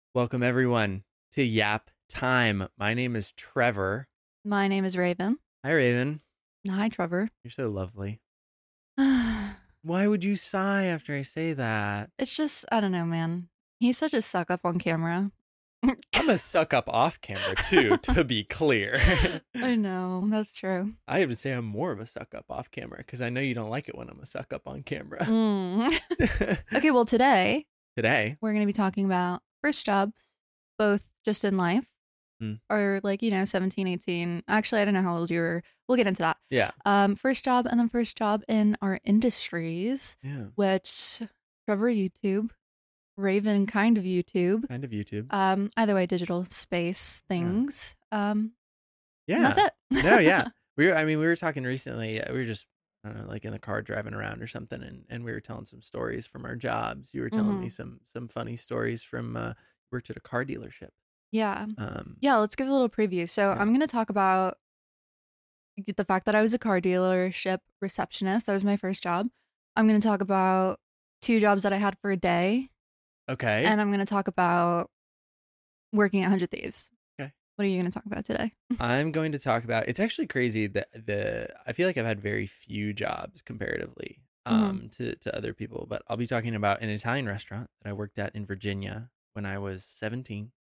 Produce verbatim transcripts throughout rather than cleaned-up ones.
Welcome everyone to Yap Time. My name is Trevor. My name is Raven. Hi Raven. Hi, Trevor. You're so lovely. it's Why would you sigh after I say that? just, I don't know, man. He's such a suck up on camera. I'm a suck up off camera too, to be clear. I know, that's true. I have to say I'm more of a suck up off camera because I know you don't like it when I'm a suck up on camera. Mm. Okay, well, today Today, we're going to be talking about first jobs, both just in life Mm. or like, you know, seventeen, eighteen. Actually, I don't know how old you were. We'll get into that. yeah, Um, first job and then first job in our industries, yeah, which Trevor YouTube, Raven kind of YouTube. kind of YouTube. Um, either way, digital space things. Um, and Yeah, that's it. no, yeah. We were, I mean, we were talking recently. uh, We were just, I don't know, like in the car driving around or something, and, and we were telling some stories from our jobs. You were telling me hmm some some funny stories from uh, worked at a car dealership. Yeah. Um, Yeah, let's give a little preview. So yeah. I'm going to talk about the fact that I was a car dealership receptionist. That was my first job. I'm going to talk about two jobs that I had for a day. Okay. And I'm going to talk about working at one hundred Thieves. Okay. What are you going to talk about today? I'm going to talk about. It's actually crazy that the I feel like I've had very few jobs comparatively hmm um to to other people, but I'll be talking about an Italian restaurant that I worked at in Virginia when I was seventeen.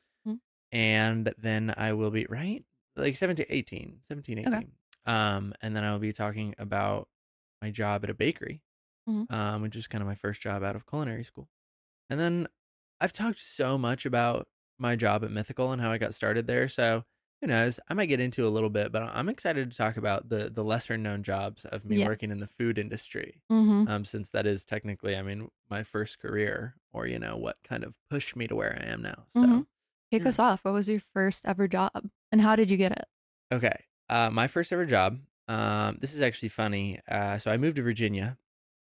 And then I will be right like seventeen, eighteen, seventeen, Okay. eighteen. Um and then I will be talking about my job at a bakery, hmm um which is kind of my first job out of culinary school. And then I've talked so much about my job at Mythical and how I got started there, so who knows, I might get into a little bit, but I'm excited to talk about the the lesser known jobs of me Yes. working in the food industry, hmm um since that is technically, I mean, my first career, or you know what kind of pushed me to where I am now. hmm So Kick yeah. us off. What was your first ever job? And how did you get it? Okay. Uh, my first ever job. Um, this is actually funny. Uh, so I moved to Virginia,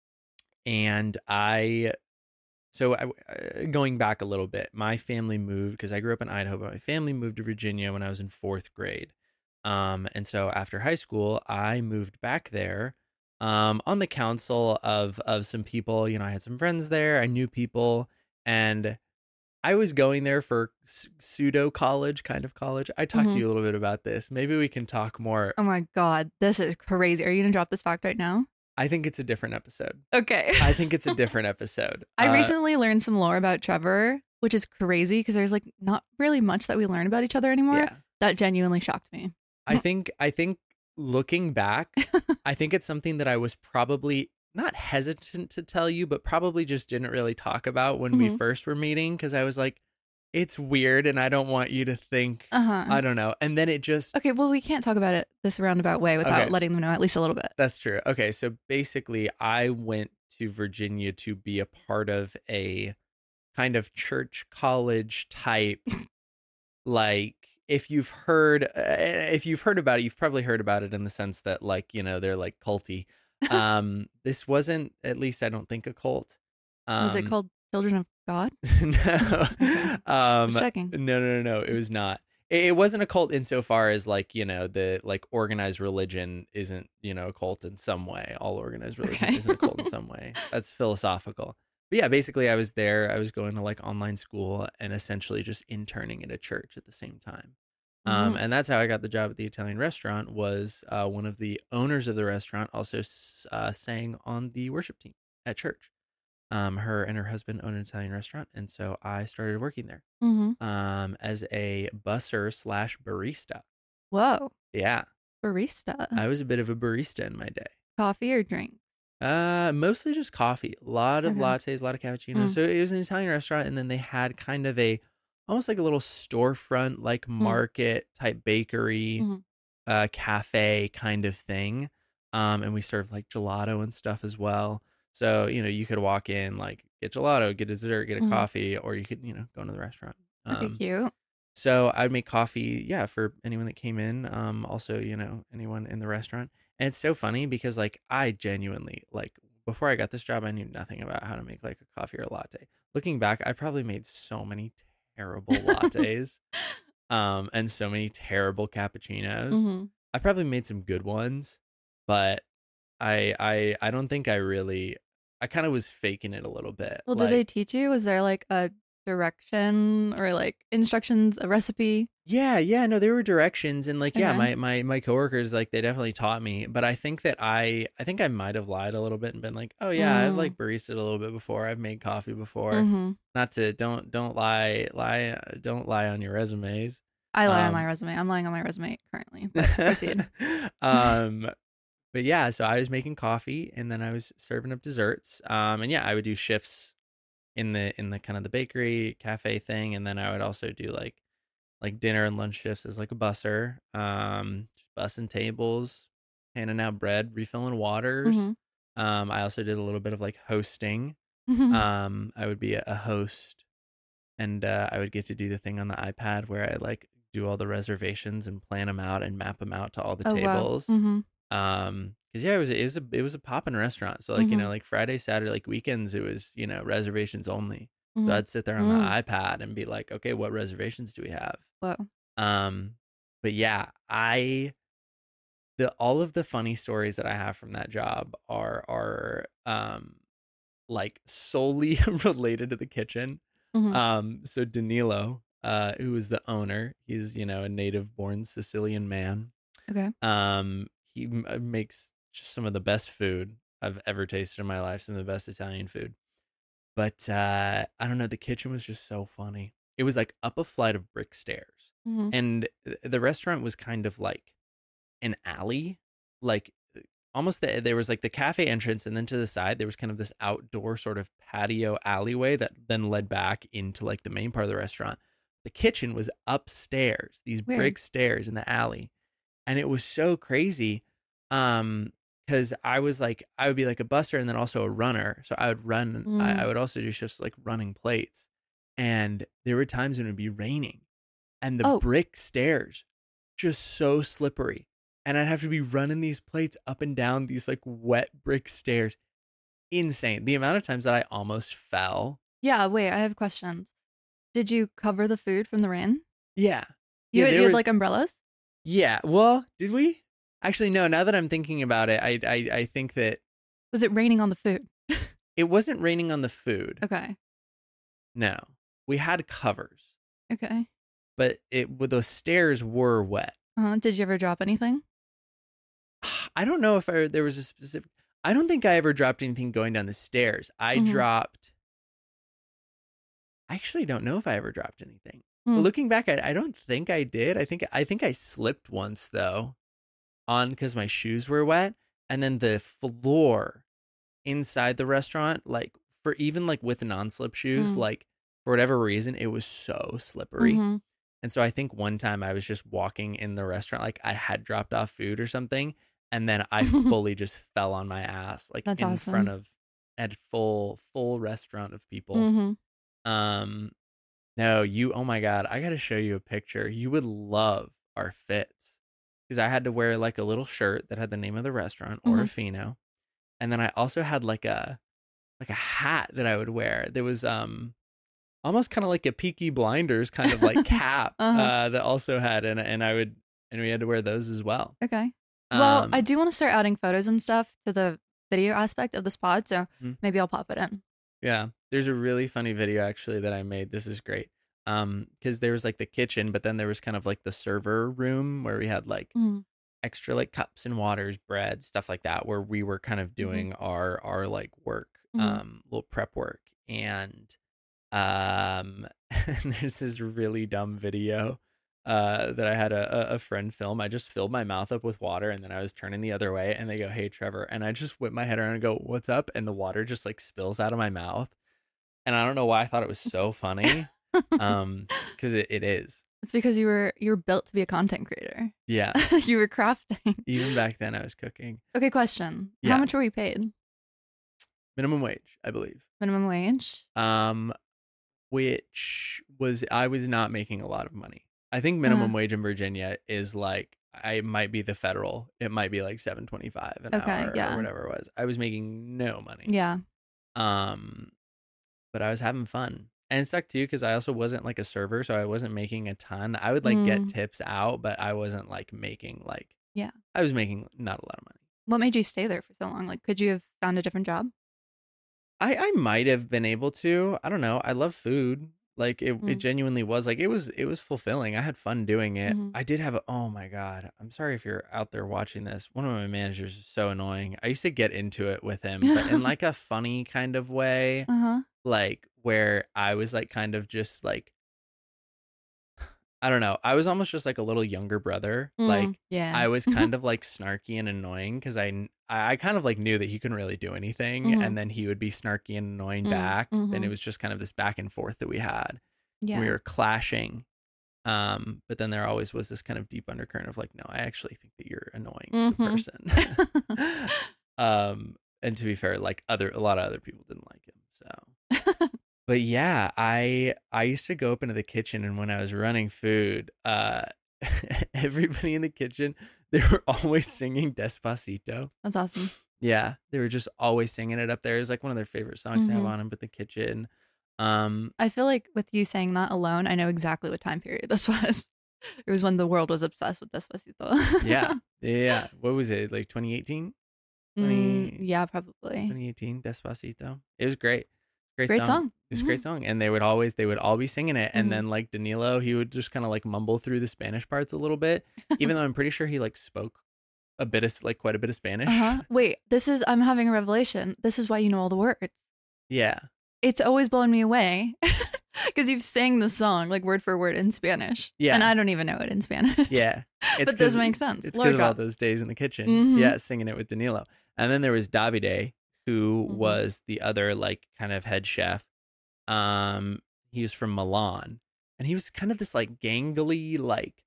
and I. So I, uh, going back a little bit, my family moved because I grew up in Idaho, but my family moved to Virginia when I was in fourth grade. Um, and so after high school, I moved back there. Um, on the council of of some people, you know, I had some friends there. I knew people, and I was going there for pseudo college, kind of college. I talked to hmm you a little bit about this. Maybe we can talk more. Oh my God, this is crazy. Are you going to drop this fact right now? I think it's a different episode. Okay. I think it's a different episode. I Uh, recently learned some lore about Trevor, which is crazy because there's like not really much that we learn about each other anymore. yeah. That genuinely shocked me. I think I think looking back, I think it's something that I was probably not hesitant to tell you, but probably just didn't really talk about when we hmm first were meeting because I was like, it's weird and I don't want you to think, Uh huh. I don't know. And then it just Okay, well, we can't talk about it this roundabout way without okay, letting them know at least a little bit. that's true. Okay, so basically I went to Virginia to be a part of a kind of church college type, like, if you've heard uh, if you've heard about it, you've probably heard about it in the sense that, like, you know, they're like culty. Um this wasn't, at least I don't think, a cult. Was it Um called Children of God? no. Okay, Um just checking. no, no, no, no, it was not. It, it wasn't a cult insofar as, like, you know, the like organized religion isn't, you know, a cult in some way. All organized religion Okay. isn't a cult in some way. That's philosophical. But yeah, basically I was there. I was going to like online school and essentially just interning at a church at the same time. Um, hmm and that's how I got the job at the Italian restaurant. Was uh, one of the owners of the restaurant also uh, sang on the worship team at church. Um, her and her husband own an Italian restaurant, and so I started working there hmm um, as a busser slash barista. Whoa, Yeah, barista. I was a bit of a barista in my day. Coffee or drink? Uh, mostly just coffee. A lot of Okay. lattes, a lot of cappuccinos. Mm, So it was an Italian restaurant, and then they had kind of a almost like a little storefront, like mm, market type bakery, mm, uh, cafe kind of thing. Um, and we served like gelato and stuff as well. So, you know, you could walk in, like, get gelato, get dessert, get a mm. coffee, or you could, you know, go into the restaurant. Okay, Um, cute. so I would make coffee, yeah, for anyone that came in. Um, also, you know, anyone in the restaurant. And it's so funny because, like, I genuinely, like, before I got this job, I knew nothing about how to make like a coffee or a latte. Looking back, I probably made so many terrible lattes, um, and so many terrible cappuccinos. hmm I probably made some good ones, but I I I don't think I really, I kind of was faking it a little bit. Well, did they Like, teach you? Was there like a direction or like instructions, a recipe? Yeah, yeah, no, there were directions and like yeah, Okay. my my my coworkers like they definitely taught me, but I think that I I think I might have lied a little bit and been like, "Oh yeah, I've Mm. like baristaed a little bit before. I've made coffee before." Mm-hmm. Not to don't don't lie lie uh, don't lie on your resumes. I lie on my Um resume. I'm lying on my resume currently, but proceed. um but yeah, so I was making coffee and then I was serving up desserts. Um and yeah, I would do shifts in the in the kind of the bakery cafe thing, and then I would also do like like dinner and lunch shifts as like a busser, um, just bussing tables, handing out bread, refilling waters. Mm-hmm. Um, I also did a little bit of like hosting. Mm-hmm. Um, I would be a, a host, and uh, I would get to do the thing on the iPad where I like do all the reservations and plan them out and map them out to all the Oh wow. tables. Mm-hmm. Um, because yeah, it was it was a it was a poppin' restaurant. So like you Mm-hmm. know like Friday, Saturday, like weekends, it was you know reservations only. So Mm-hmm. I'd sit there on the Mm. iPad and be like, okay, what reservations do we have? Whoa. Um, but yeah, I the all of the funny stories that I have from that job are are um like solely related to the kitchen. Mm-hmm. Um, so Danilo, uh, who is the owner, he's you know a native born Sicilian man. Okay. Um, he m- uh, makes just some of the best food I've ever tasted in my life, some of the best Italian food. But uh, I don't know, the kitchen was just so funny. It was like up a flight of brick stairs, Mm-hmm. and th- the restaurant was kind of like an alley, like uh, almost the, there was like the cafe entrance, and then to the side there was kind of this outdoor sort of patio alleyway that then led back into like the main part of the restaurant. The kitchen was upstairs, these Weird. brick stairs in the alley, and it was so crazy. Um, because I was like, I would be like a busser and then also a runner. So I would run. I, Mm. I would also do shifts like running plates, and there were times when it would be raining, and the Oh, brick stairs just so slippery, and I'd have to be running these plates up and down these like wet brick stairs. Insane. The amount of times that I almost fell. yeah. Wait, I have questions. Did you cover the food from the rain? Yeah, You yeah. had, There you had were. like umbrellas? Yeah. Well, did we? Actually, no. Now that I'm thinking about it, I I, I think that Was it raining on the food? it wasn't raining on the food. Okay. No, we had covers, Okay. but it well, the stairs were wet. Uh, did you ever drop anything? I don't know if I, there was a specific. I don't think I ever dropped anything going down the stairs. I Mm-hmm. dropped. I actually don't know if I ever dropped anything. But Mm. looking back, I, I don't think I did. I think I think I slipped once though, on because my shoes were wet, and then the floor inside the restaurant, like for even like with non-slip shoes, Mm. like for whatever reason, it was so slippery. Mm-hmm. And so I think one time I was just walking in the restaurant, like I had dropped off food or something, and then I fully just fell on my ass, like That's in front awesome. of at full full restaurant of people. Mm-hmm. Um, no, you. Oh my god, I got to show you a picture. You would love our fits because I had to wear like a little shirt that had the name of the restaurant, Mm-hmm. Orofino, and then I also had like a like a hat that I would wear. There was um almost kind of like a Peaky Blinders kind of like cap Uh-huh. uh, that also had, and and I would and we had to wear those as well. Okay. Well, I Um, do want to start adding photos and stuff to the video aspect of this pod, so mhm. maybe I'll pop it in. Yeah, there's a really funny video actually that I made. This is great. Um, because there was like the kitchen, but then there was kind of like the server room where we had like Mm-hmm. extra like cups and waters, bread, stuff like that, where we were kind of Mm-hmm. doing our our like work, Mm-hmm. um, little prep work, and um, and there's this really dumb video. Uh, that I had a, a a friend film. I just filled my mouth up with water and then I was turning the other way and they go, "Hey Trevor," and I just whip my head around and go, "What's up?" And the water just like spills out of my mouth. And I don't know why I thought it was so funny. Um, because it, it is. It's because you were you were built to be a content creator. Yeah. You were crafting. Even back then I was cooking. Okay, question. How Yeah. much were you paid? Minimum wage, I believe. Minimum wage? Um, which was I was not making a lot of money. I think Uh-huh. minimum wage in Virginia is like I might be the federal. It might be like seven twenty five an Okay, hour yeah. or whatever it was. I was making no money. Yeah. Um, but I was having fun. And it sucked too because I also wasn't like a server, so I wasn't making a ton. I would like get Mm. tips out, but I wasn't like making like Yeah. I was making not a lot of money. What made you stay there for so long? Like, could you have found a different job? I I might have been able to. I don't know. I love food. Like it, it Mm. genuinely was like it was it was fulfilling. I had fun doing it. Mhm. I did have a, oh my God. I'm sorry if you're out there watching this. One of my managers is so annoying. I used to get into it with him, but in like a funny kind of way, Uh-huh. like where I was like kind of just like I don't know. I was almost just like a little younger brother. Mm. Like Yeah. I was kind of like snarky and annoying because I kn- I I kind of like knew that he couldn't really do anything, Mhm. and then he would be snarky and annoying Mm. back, and it Mhm. was just kind of this back and forth that we had. We Yeah. were clashing, um, but then there always was this kind of deep undercurrent of like, no, I actually think that you're annoying as a Mhm. person. um, and to be fair, like other a lot of other people didn't like him, so. But yeah, I I used to go up into the kitchen, and when I was running food, uh everybody in the kitchen, they were always singing Despacito. That's awesome. Yeah, they were just always singing it up there. It was like one of their favorite songs to have Mhm. on in the kitchen. Um I feel like with you saying that alone, I know exactly what time period this was. It was when the world was obsessed with yeah. Despacito. Yeah. What was it? Like twenty eighteen? Mm, twenty, yeah, probably. twenty eighteen Despacito. It was great. Great Great song. song. It was a great Mhm. song. And they would always they would all be singing it. And Mhm. then like Danilo, he would just kind of like mumble through the Spanish parts a little bit. Even though I'm pretty sure he like spoke a bit of like quite a bit of Spanish. Uh-huh. Wait, this is I'm having a revelation. This is why you know all the words. Yeah. It's always blown me away because you've sang the song like word for word in Spanish. Yeah. And I don't even know it in Spanish. Yeah. It's But this 'cause- makes sense. It's Lore because of all drop. those days in the kitchen. Mhm. Yeah, singing it with Danilo. And then there was Davide, who Mhm. was the other like kind of head chef. Um, he was from Milan, and he was kind of this like gangly, like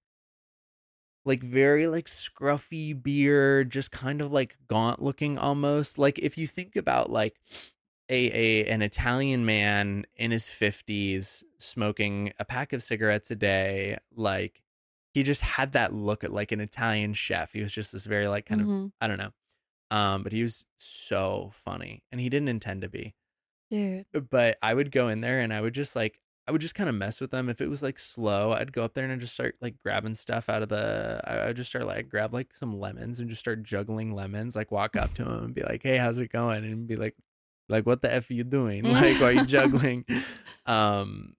like very like scruffy beard, just kind of like gaunt looking almost. Like if you think about like a, a an Italian man in his fifties smoking a pack of cigarettes a day, like he just had that look at like an Italian chef. He was just this very like kind of, Mhm. I don't know. Um, but he was so funny, and he didn't intend to be. Dude. But I would go in there and I would just like I would just kind of mess with them. If it was like slow, I'd go up there and I'd just start like grabbing stuff out of the. I would just start like grab like some lemons and just start juggling lemons. Like walk up to him and be like, "Hey, how's it going?" And be like, "Like what the f are you doing? Like why are you juggling?" Um,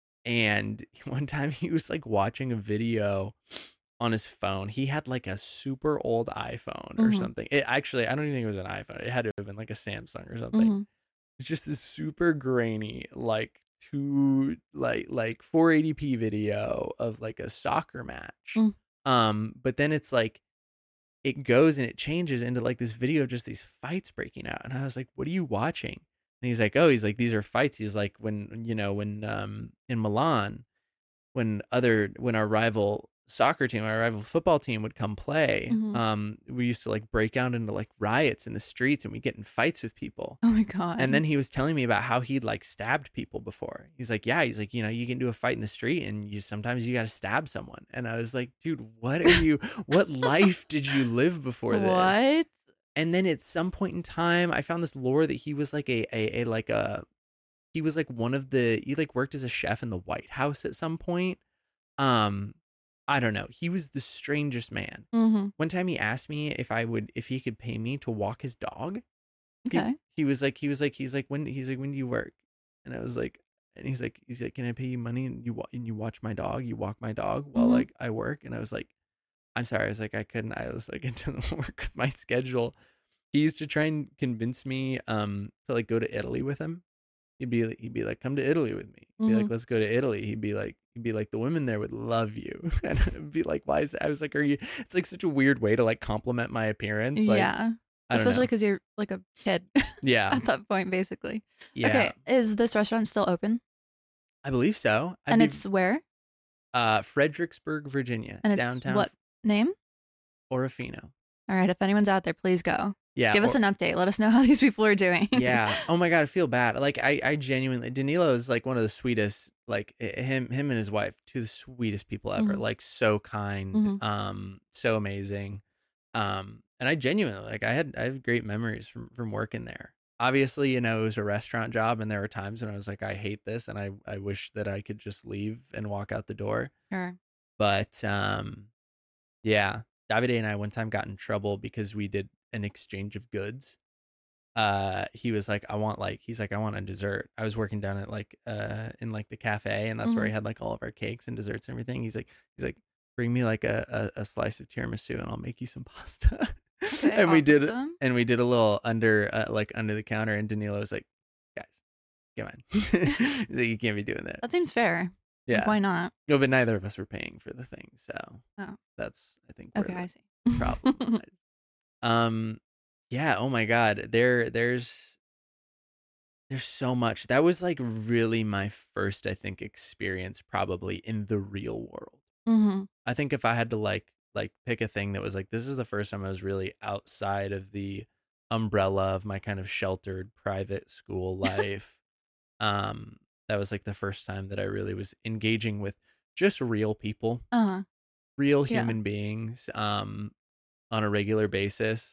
and one time he was like watching a video on his phone. He had like a super old iPhone or Mhm. something. It actually, I don't even think it was an iPhone. It had to have been like a Samsung or something. Mhm. It's just this super grainy, like two like like four eighty p video of like a soccer match. Mm. Um, but then it's like it goes and it changes into like this video of just these fights breaking out. And I was like, "What are you watching?" And he's like, "Oh, he's like, these are fights." He's like, when you know, when um in Milan, when other when our rival soccer team, our rival football team would come play, Mhm. um, we used to like break out into like riots in the streets, and we get in fights with people. Oh my god. And then he was telling me about how he'd like stabbed people before. He's like, yeah, he's like, you know, you get into a fight in the street and you sometimes you got to stab someone. And I was like, dude, what are you, what life did you live before this? What? And then at some point in time, I found this lore that he was like a, a, a like a, he was like one of the, he like worked as a chef in the White House at some point. Um, I don't know. He was the strangest man. Mhm. One time he asked me if I would, if he could pay me to walk his dog. He, Okay. he was like, he was like, he's like, when he's like, when do you work? And I was like, and he's like, he's like, can I pay you money and you wa- and you watch my dog, you walk my dog while Mhm. like I work? And I was like, I'm sorry, I was like, I couldn't. I was like, it didn't work with my schedule. He used to try and convince me um to like go to Italy with him. He'd be like, he'd be like, come to Italy with me. He'd be like, Mhm. let's go to Italy. He'd be like, he'd be like, the women there would love you. And I'd be like, why is that? I was like, are you? It's like such a weird way to like compliment my appearance. Like, Yeah. I don't Especially know. because you're like a kid Yeah, at that point, basically. yeah. Okay. Is this restaurant still open? I believe so. I'd And be, it's where? uh, Fredericksburg, Virginia, And it's downtown what name? Orofino. All right. If anyone's out there, please go. Yeah, Give us or- an update. Let us know how these people are doing. yeah. Oh my god, I feel bad. Like I, I genuinely, Danilo is like one of the sweetest. Like i- him, him and his wife, two of the sweetest people ever. Mhm. Like so kind, Mhm. um, so amazing. Um, and I genuinely like I had I have great memories from from working there. Obviously, you know, it was a restaurant job, and there were times when I was like, I hate this, and I I wish that I could just leave and walk out the door. Sure. But um, yeah, Davide and I one time got in trouble because we did an exchange of goods. uh he was like, I want like he's like, I want a dessert. I was working down at like uh in like the cafe, and that's where Mhm. he had like all of our cakes and desserts and everything. He's like he's like, bring me like a, a, a slice of tiramisu and I'll make you some pasta. Okay, and we did awesome. and we did a little under uh, like under the counter, and Danilo was like, guys, come on. He's like, you can't be doing that. That seems fair. Like, Yeah. why not? No, but neither of us were paying for the thing, so Oh, that's I think where okay, I the see. problem lies. Um yeah, oh my god. There there's there's so much. That was like really my first, I think, experience probably in the real world. Mhm. I think if I had to like like pick a thing that was like, this is the first time I was really outside of the umbrella of my kind of sheltered private school life. Um that was like the first time that I really was engaging with just real people, Uh-huh. real Yeah. human beings, um on a regular basis.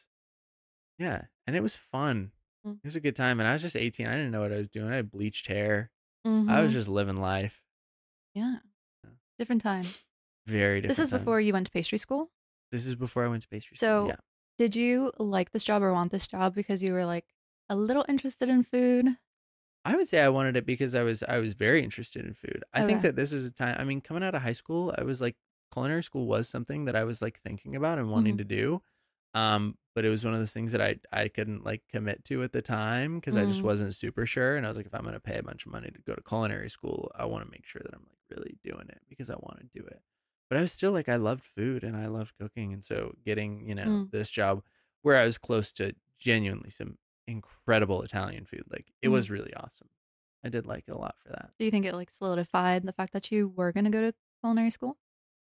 Yeah, and it was fun. Mm. It was a good time, and I was just eighteen. I didn't know what I was doing. I had bleached hair. I was Mhm. just living life. Yeah. Yeah. Different time. Very This different is time. before you went to pastry school? This is before I went to pastry school. So, Yeah. did you like this job or want this job because you were like a little interested in food? I would say I wanted it because I was I was very interested in food. I think Okay. that this was a time, I mean, coming out of high school, I was like, culinary school was something that I was like thinking about and wanting Mhm. to do. Um, but it was one of those things that I I couldn't like commit to at the time because I just Mm. wasn't super sure. And I was like, if I'm gonna pay a bunch of money to go to culinary school, I want to make sure that I'm like really doing it because I want to do it. But I was still like, I loved food and I loved cooking, and so getting, you know, Mm. this job where I was close to genuinely some incredible Italian food, like it Mhm. was really awesome. I did like it a lot for that. Do you think it like solidified the fact that you were going to go to culinary school?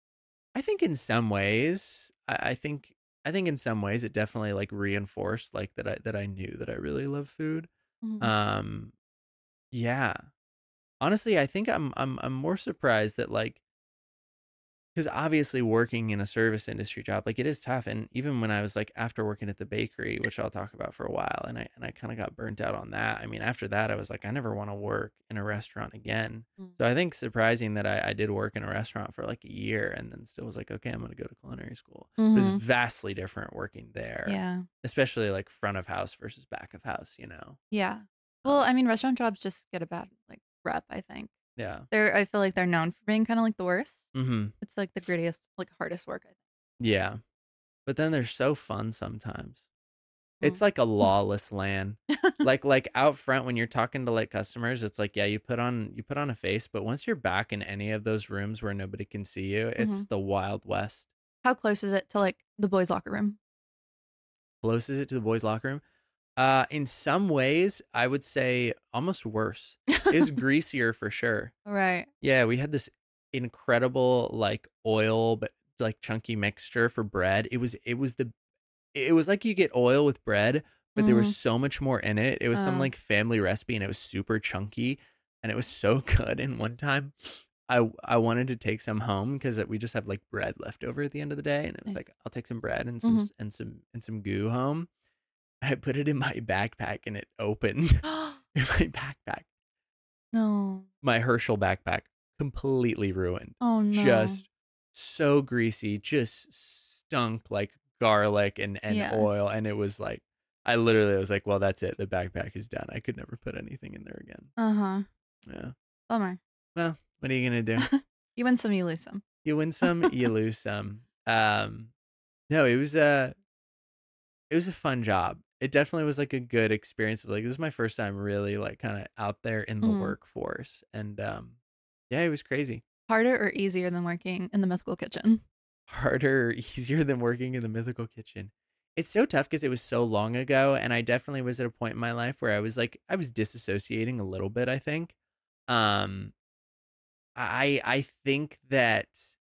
I think in some ways, I, I think I think in some ways it definitely like reinforced like that I that I knew that I really love food. Mhm. Um, yeah. Honestly, I think I'm I'm I'm more surprised that like, because obviously working in a service industry job, like it is tough. And even when I was like after working at the bakery, which I'll talk about for a while, and I and I kind of got burnt out on that. I mean, after that, I was like, I never want to work in a restaurant again. Mm. So I think surprising that I, I did work in a restaurant for like a year and then still was like, okay, I'm going to go to culinary school. It was Mhm. vastly different working there, Yeah. especially like front of house versus back of house, you know? Yeah. Well, Um, I mean, restaurant jobs just get a bad like rep, I think. yeah. They're I feel like they're known for being kind of like the worst. Mm-hmm. It's like the grittiest, like hardest work, I Yeah. But then they're so fun sometimes. It's think. like a lawless land. Mm. Like like out front when you're talking to like customers, it's like, yeah, you put on you put on a face, but once you're back in any of those rooms where nobody can see you, it's Mhm. the Wild West. How close is it to like the boys' locker room? Close is it to the boys' locker room? Uh, in some ways, I would say almost worse. Is greasier for sure. Right. Yeah, we had this incredible like oil but like chunky mixture for bread. It was it was the it was like you get oil with bread, but there was Mm. so much more in it. It was some Uh, like family recipe, and it was super chunky, and it was so good. And one time, I I wanted to take some home because we just have like bread left over at the end of the day, and it was nice. like, I'll take some bread and some Mhm. and some and some goo home. I put it in my backpack, and it opened in my backpack. No. My Herschel backpack completely ruined. Oh no. Just so greasy, just stunk like garlic and, and Yeah. oil. And it was like, I literally was like, well, that's it. The backpack is done. I could never put anything in there again. Uh-huh. Yeah. Bummer. Well, what are you going to do? You win some, you lose some. You win some, you lose some. Um, no, it was a, it was a fun job. It definitely was like a good experience of like, this is my first time really like kind of out there in the Mhm. workforce. And, um, yeah, it was crazy. Harder or easier than working in the mythical kitchen? Harder, easier than working in the mythical kitchen. It's so tough because it was so long ago, and I definitely was at a point in my life where I was like, I was disassociating a little bit, I think. Um I I think that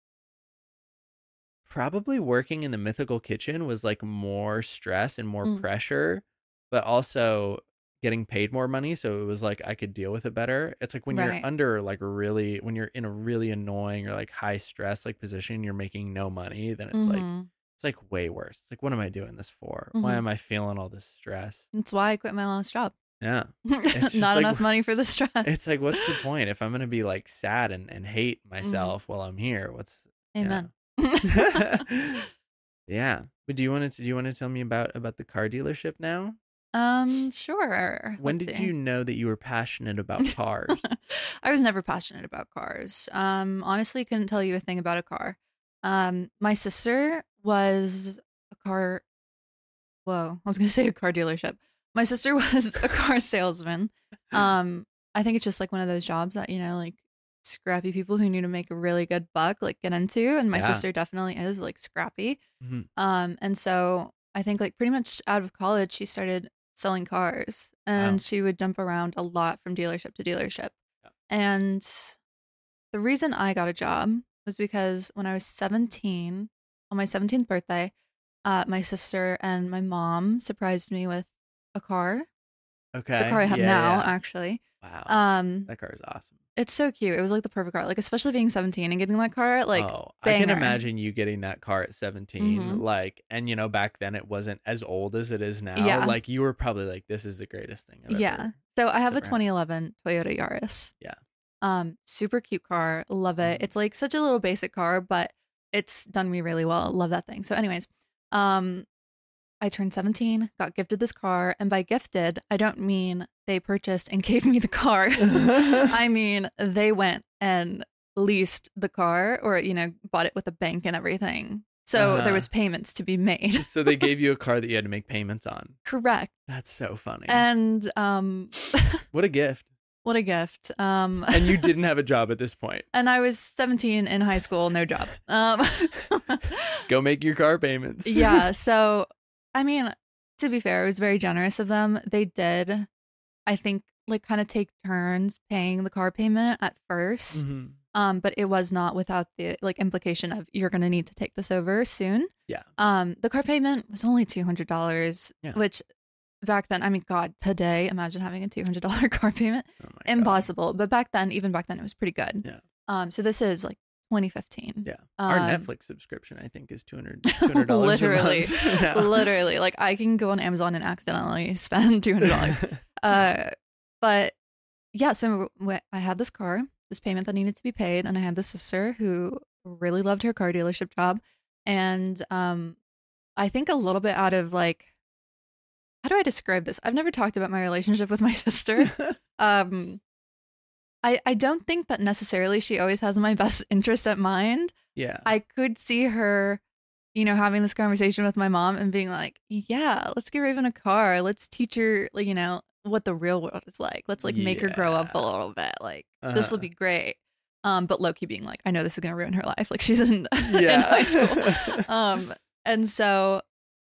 probably working in the mythical kitchen was like more stress and more Mm. pressure, but also getting paid more money, so it was like I could deal with it better. It's like when you're Right. under like really when you're in a really annoying or like high stress like position, you're making no money, then it's like Mhm. it's like way worse. It's like, what am I doing this for? Why Mhm. am I feeling all this stress? That's why I quit my last job. Yeah. It's just Not like enough money for the stress. it's like what's the point if I'm gonna be like sad and, and hate Mhm. myself while I'm here? What's yeah. Amen. Yeah. But do you want to do you want to tell me about about the car dealership now? Um, sure. When Let's did see. you know that you were passionate about cars? I was never passionate about cars. Um, honestly, couldn't tell you a thing about a car. Um, my sister was a car. Whoa, I was gonna say a car dealership. My sister was a car salesman. Um, I think it's just like one of those jobs that, you know, like scrappy people who need to make a really good buck like get into, and my Yeah. sister definitely is like scrappy. hmm Um, and so I think like pretty much out of college, she started selling cars, and Wow. she would jump around a lot from dealership to dealership. Yeah. And the reason I got a job was because when I was seventeen, on my seventeenth birthday, uh, my sister and my mom surprised me with a car, Okay. the car I have yeah, now, yeah. actually. Wow. Um, that car is awesome. it's so cute. It was like the perfect car, like especially being seventeen and getting that car, like oh, I can banger. imagine you getting that car at seventeen. Mhm. Like, and you know, back then it wasn't as old as it is now. Yeah. Like, you were probably like, this is the greatest thing I've Yeah. ever. So I have a ever had. twenty eleven Toyota Yaris. Yeah. Um, super cute car. Love it. Mhm. It's like such a little basic car, but it's done me really well. Love that thing. So, anyways, um, I turned seventeen, got gifted this car, and by gifted, I don't mean they purchased and gave me the car. I mean they went and leased the car, or you know, bought it with a bank and everything. So Uh-huh. there was payments to be made. So they gave you a car that you had to make payments on. Correct. That's so funny. And um, what a gift. what a gift. Um, And you didn't have a job at this point. and I was seventeen in high school, no job. Um, Go make your car payments. yeah. So, I mean, to be fair, it was very generous of them. They did, I think, like kind of take turns paying the car payment at 1st. Mhm. Um, but it was not without the like implication of you're going to need to take this over soon. Yeah. Um, the car payment was only two hundred dollars, Yeah. which back then, I mean, God, today, imagine having a two hundred dollars car payment. Oh my God. Impossible. But back then, even back then, it was pretty good. Yeah. Um, so this is like twenty fifteen. Yeah. Our Um, Netflix subscription, I think, is two hundred dollars Literally. a month now. Literally, like I can go on Amazon and accidentally spend two hundred dollars. uh, but yeah, so wh- I had this car, this payment that needed to be paid, and I had this sister who really loved her car dealership job, and um, I think a little bit out of like, how do I describe this? I've never talked about my relationship with my sister. um, I I don't think that necessarily she always has my best interest at mind. yeah. I could see her, you know, having this conversation with my mom and being like, yeah, let's get Raven a car. Let's teach her, like, you know, what the real world is like. Let's like make her grow up a Yeah. little bit. Like, this will Uh-huh. be great. Um, but Loki being like, I know this is gonna ruin her life. Like she's in, in Yeah. high school. Um, and so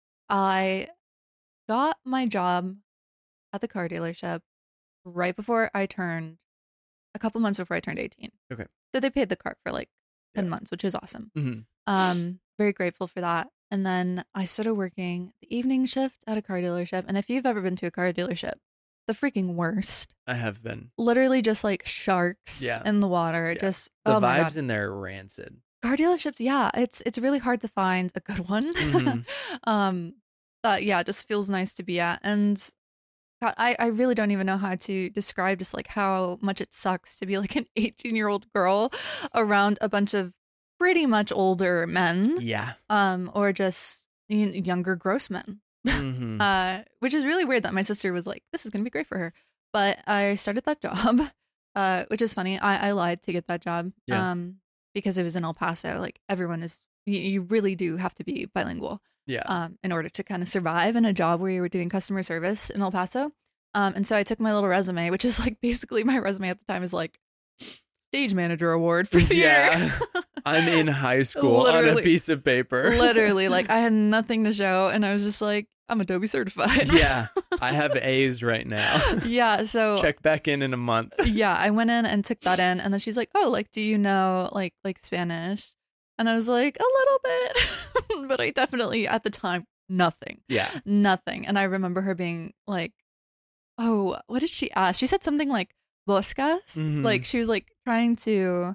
I got my job at the car dealership right before I turned, a couple months before I turned eighteen. Okay. So they paid the car for like ten Yeah. months, which is awesome. Mhm. Um, very grateful for that. And then I started working the evening shift at a car dealership. And if you've ever been to a car dealership, the freaking worst. I have been. Literally just like sharks Yeah. in the water. Yeah. Just The oh my vibes God. in there are rancid. Car dealerships, yeah, it's it's really hard to find a good one. Mhm. um, but yeah, it just feels nice to be at. And God, I, I really don't even know how to describe just like how much it sucks to be like an eighteen year old girl around a bunch of pretty much older men, Yeah. um, or just you know, younger gross men. Mhm. Uh, which is really weird that my sister was like, this is gonna be great for her. But I started that job, uh, which is funny. I, I lied to get that job, Yeah. um, because it was in El Paso. Like everyone is, you, you really do have to be bilingual, yeah. um, in order to kind of survive in a job where you were doing customer service in El Paso. Um, and so I took my little resume, which is like basically my resume at the time is like stage manager award for theater. Yeah. I'm in high school on a Literally. piece of paper. Literally, like I had nothing to show, and I was just like, I'm Adobe certified. Yeah. I have A's right now. Yeah. So Check back in in a month. yeah, I went in and took that in, and then she's like, "Oh, like, do you know like like Spanish?" And I was like, "A little bit," but I definitely at the time nothing, Yeah. nothing. And I remember her being like, "Oh, what did she ask?" She said something like "boscas," Mhm. like she was like trying to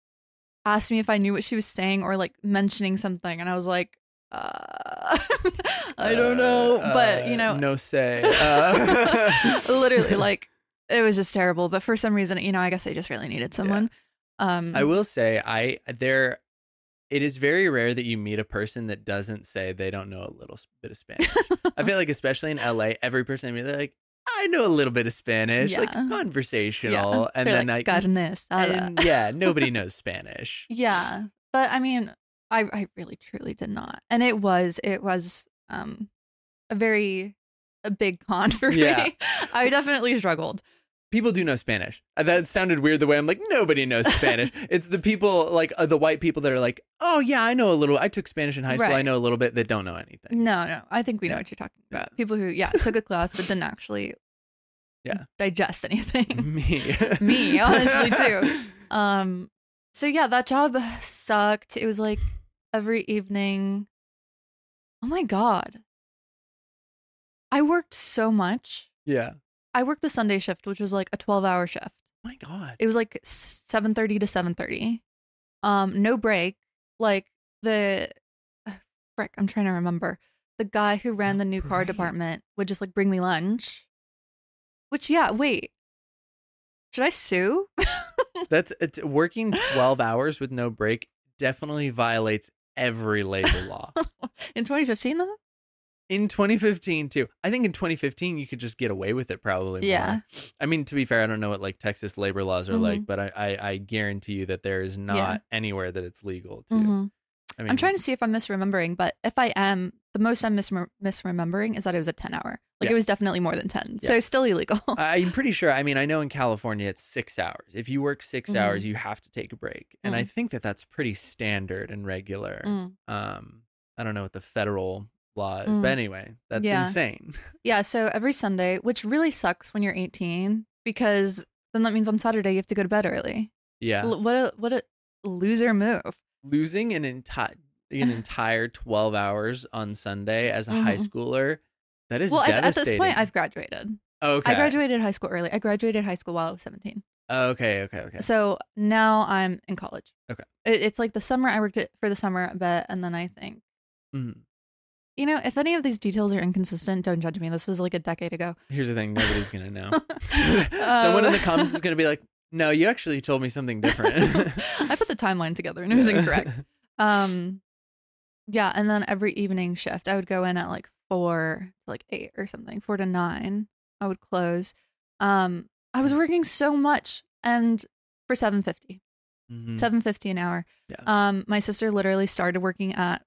ask me if I knew what she was saying or like mentioning something, and I was like, uh, "I don't know," Uh, but you uh, know, no say. Uh. literally like it was just terrible. But for some reason, you know, I guess I just really needed someone. Um, I will say, I there it is very rare that you meet a person that doesn't say they don't know a little s- bit of Spanish. I feel like, especially in L A, every person I meet, they're like, I know a little bit of Spanish, like Yeah. conversational. And They're then like, I, carne asada. and yeah, nobody knows Spanish. Yeah. But I mean, I, I really truly did not. And it was, it was um a very, a big con for Yeah. me. I definitely struggled. People do know Spanish. Uh, That sounded weird the way I'm like, nobody knows Spanish. It's the people, like uh, the white people that are like, oh, yeah, I know a little. I took Spanish in high school. I Right. know a little bit that don't know anything. No, no. I think we know Yeah. what you're talking about. People who, yeah, took a class but didn't actually Yeah. digest anything. Me. Me, honestly, too. Um, so yeah, that job sucked. It was like every evening. Oh my God. I worked so much. Yeah. I worked the Sunday shift, which was like a twelve hour shift. Oh my God. It was like seven thirty to seven thirty. Um, no break. Like the frick, I'm trying to remember. The guy who ran No the new car break. department would just like bring me lunch. Which yeah, wait. Should I sue? That's it's, working twelve hours with no break definitely violates every labor law. In twenty fifteen though? In twenty fifteen too. I think in twenty fifteen you could just get away with it probably more. Yeah. I mean, to be fair, I don't know what like Texas labor laws are Mhm. like, but I, I, I guarantee you that there is not Yeah. anywhere that it's legal to. Mhm. I mean, I'm trying to see if I'm misremembering, but if I am, the most I'm misrem- misremembering is that it was a ten hour. Like Yeah. it was definitely more than ten. So Yeah. it's still illegal. I'm pretty sure. I mean, I know in California it's six hours. If you work six Mhm. hours, you have to take a break, and I Mm. think that that's pretty standard and regular. Mm. Um, I don't know what the federal law is, Mm. but anyway, that's Yeah. insane. Yeah, so every Sunday, which really sucks when you're eighteen, because then that means on Saturday you have to go to bed early. Yeah, L- what a what a loser move. losing an entire an entire twelve hours on Sunday as a high Mhm. schooler, that is Well, at, at this devastating. point, I've graduated. okay. I graduated high school early. I graduated high school while I was seventeen. Okay, okay, okay. So now I'm in college. Okay. It, it's like the summer I worked it for the summer a bit, and then I think, Mhm. you know, if any of these details are inconsistent, don't judge me. This was like a decade ago. Here's the thing: nobody's gonna know. Someone in the comments is gonna be like, "No, you actually told me something different." I put the timeline together and it was incorrect. Um, yeah, and then every evening shift, I would go in at like four to like eight or something, four to nine. I would close. Um, I was working so much, and for seven fifty, Mhm. seven fifty an hour. Yeah. Um, my sister literally started working at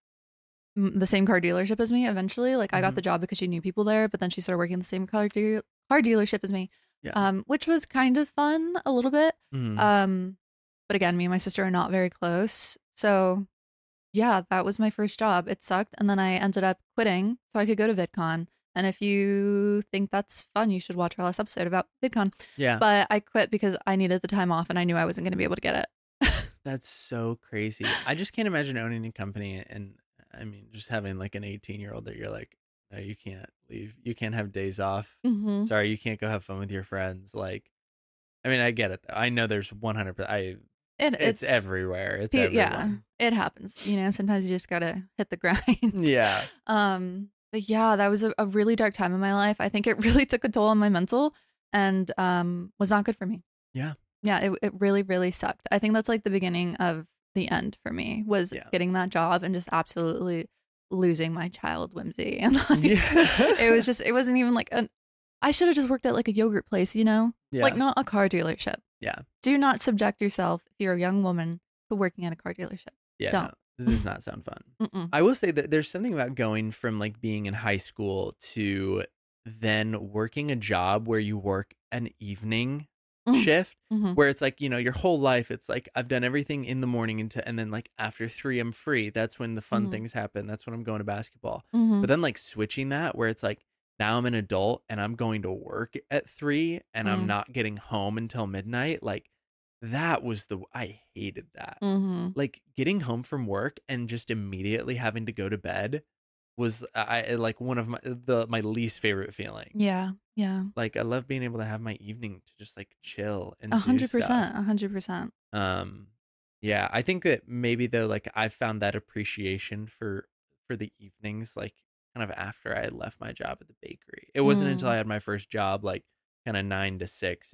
m- the same car dealership as me. Eventually, like I got Mhm. the job because she knew people there, but then she started working at the same car de- car dealership as me. Yeah. Um, which was kind of fun a little bit. Mhm. Um, but again, me and my sister are not very close. So yeah, that was my first job. It sucked. And then I ended up quitting so I could go to VidCon. And if you think that's fun, you should watch our last episode about VidCon. yeah. But I quit because I needed the time off and I knew I wasn't going to be able to get it. That's so crazy. I just can't imagine owning a company and I mean just having like an eighteen year old that you're like, no, you can't leave. You can't have days off. Mm-hmm. Sorry, you can't go have fun with your friends. Like, I mean, I get it. Though. I know there's one hundred percent. I It, it's, everywhere. It's pe- yeah, everyone. it happens. You know, sometimes you just got to hit the grind. Yeah. Um, but yeah, that was a, a really dark time in my life. I think it really took a toll on my mental and um was not good for me. Yeah. Yeah, it it really, really sucked. I think that's like the beginning of the end for me was Yeah. getting that job and just absolutely losing my child whimsy. And like Yeah. it was just it wasn't even like an I should have just worked at like a yogurt place, you know? Yeah. Like not a car dealership. Yeah. Do not subject yourself if you're a young woman to working at a car dealership. Yeah. Don't. No, this does not sound fun. Mm-mm. I will say that there's something about going from like being in high school to then working a job where you work an evening Mm. shift Mhm. where it's like, you know, your whole life, it's like I've done everything in the morning into, and then like after three, I'm free. That's when the fun Mhm. things happen. That's when I'm going to basketball. Mhm. But then like switching that where it's like now I'm an adult and I'm going to work at three and I'm Mm. not getting home until midnight. Like that was the, I hated that. Mhm. Like getting home from work and just immediately having to go to bed was I like one of my the my least favorite feeling. Yeah. Yeah. Like I love being able to have my evening to just like chill and A do hundred stuff. percent. A hundred percent. Um yeah, I think that maybe though like I found that appreciation for for the evenings like kind of after I had left my job at the bakery. It wasn't until Mm. I had my first job like kind of nine to six at,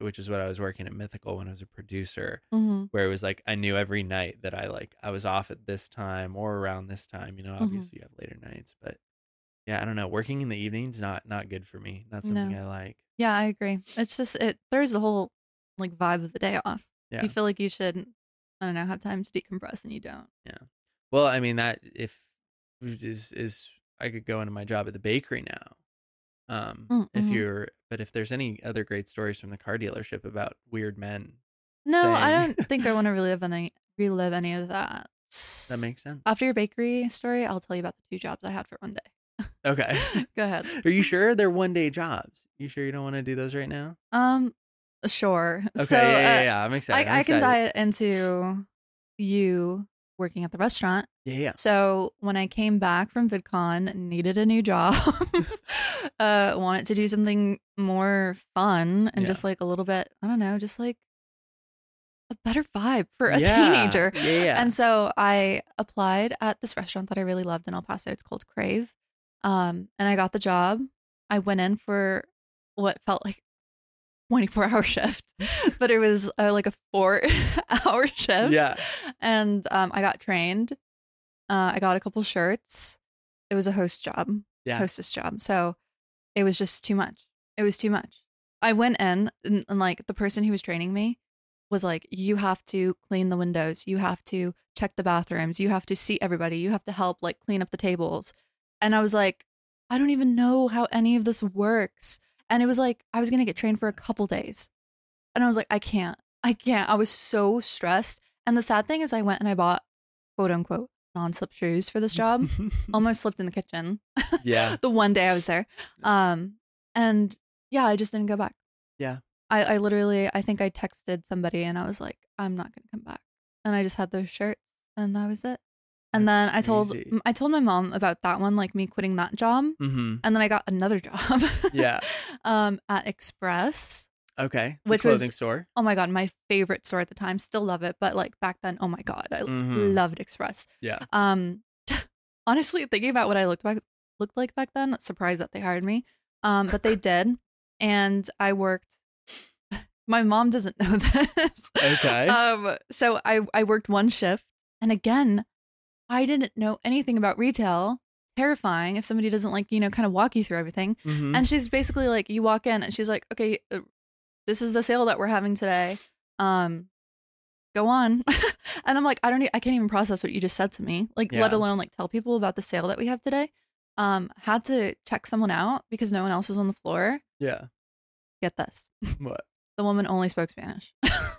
which is what I was working at Mythical when I was a producer, Mm-hmm. where it was like I knew every night that I like I was off at this time or around this time. You know, Mm-hmm. obviously you have later nights, but yeah, I don't know. Working in the evenings not not good for me. Not something No. I like. Yeah, I agree. It's just it throws the whole like vibe of the day off. Yeah. You feel like you should, I don't know, have time to decompress and you don't. Yeah. Well, I mean that if is is I could go into my job at the bakery now. Um, Mm-hmm. if you're, but if there's any other great stories from the car dealership about weird men, No, I saying- don't think I want to relive any relive any of that. that makes sense. After your bakery story, I'll tell you about the two jobs I had for one day. Okay. Go ahead. Are you sure they're one day jobs? You sure you don't want to do those right now? Um, sure. Okay. So, yeah, yeah, uh, yeah. I'm excited. I, I'm I can excited. tie it into you working at the restaurant. Yeah, yeah. So when I came back from VidCon, needed a new job, uh, wanted to do something more fun and Yeah. just like a little bit, I don't know, just like a better vibe for a Yeah, teenager. Yeah, yeah. And so I applied at this restaurant that I really loved in El Paso. It's called Crave. Um, and I got the job. I went in for what felt like twenty-four hour shift, but it was uh, like a four hour shift. Yeah. And um, I got trained. Uh, I got a couple shirts. It was a host job, Yeah. hostess job. So it was just too much. It was too much. I went in and, and like the person who was training me was like, you have to clean the windows. You have to check the bathrooms. You have to seat everybody. You have to help like clean up the tables. And I was like, I don't even know how any of this works. And it was like, I was going to get trained for a couple days. And I was like, I can't, I can't. I was so stressed. And the sad thing is I went and I bought quote unquote non-slip shoes for this job. Almost slipped in the kitchen. Yeah. The one day I was there. Um, and yeah, I just didn't go back. Yeah. I, I literally, I think I texted somebody and I was like, I'm not going to come back. And I just had those shirts and that was it. And That's then I told, crazy. I told my mom about that one, like me quitting that job. Mm-hmm. And then I got another job. Yeah. um, at Express. Okay. The Which was- clothing store. Oh my God, my favorite store at the time. Still love it. But like back then, oh my God, I Mhm. loved Express. Yeah. Um, honestly, thinking about what I looked back looked like back then, surprised that they hired me. Um, but they did, and I worked. My mom doesn't know this. Okay. Um, so I I worked one shift, and again, I didn't know anything about retail. Terrifying if somebody doesn't like you know kind of walk you through everything. Mhm. And she's basically like, you walk in, and she's like, okay, uh, this is the sale that we're having today. Um, go on. And I'm like, I don't, e- I can't even process what you just said to me. Like, let Yeah. alone like tell people about the sale that we have today. Um, had to check someone out because no one else was on the floor. Yeah. Get this, What? the woman only spoke Spanish,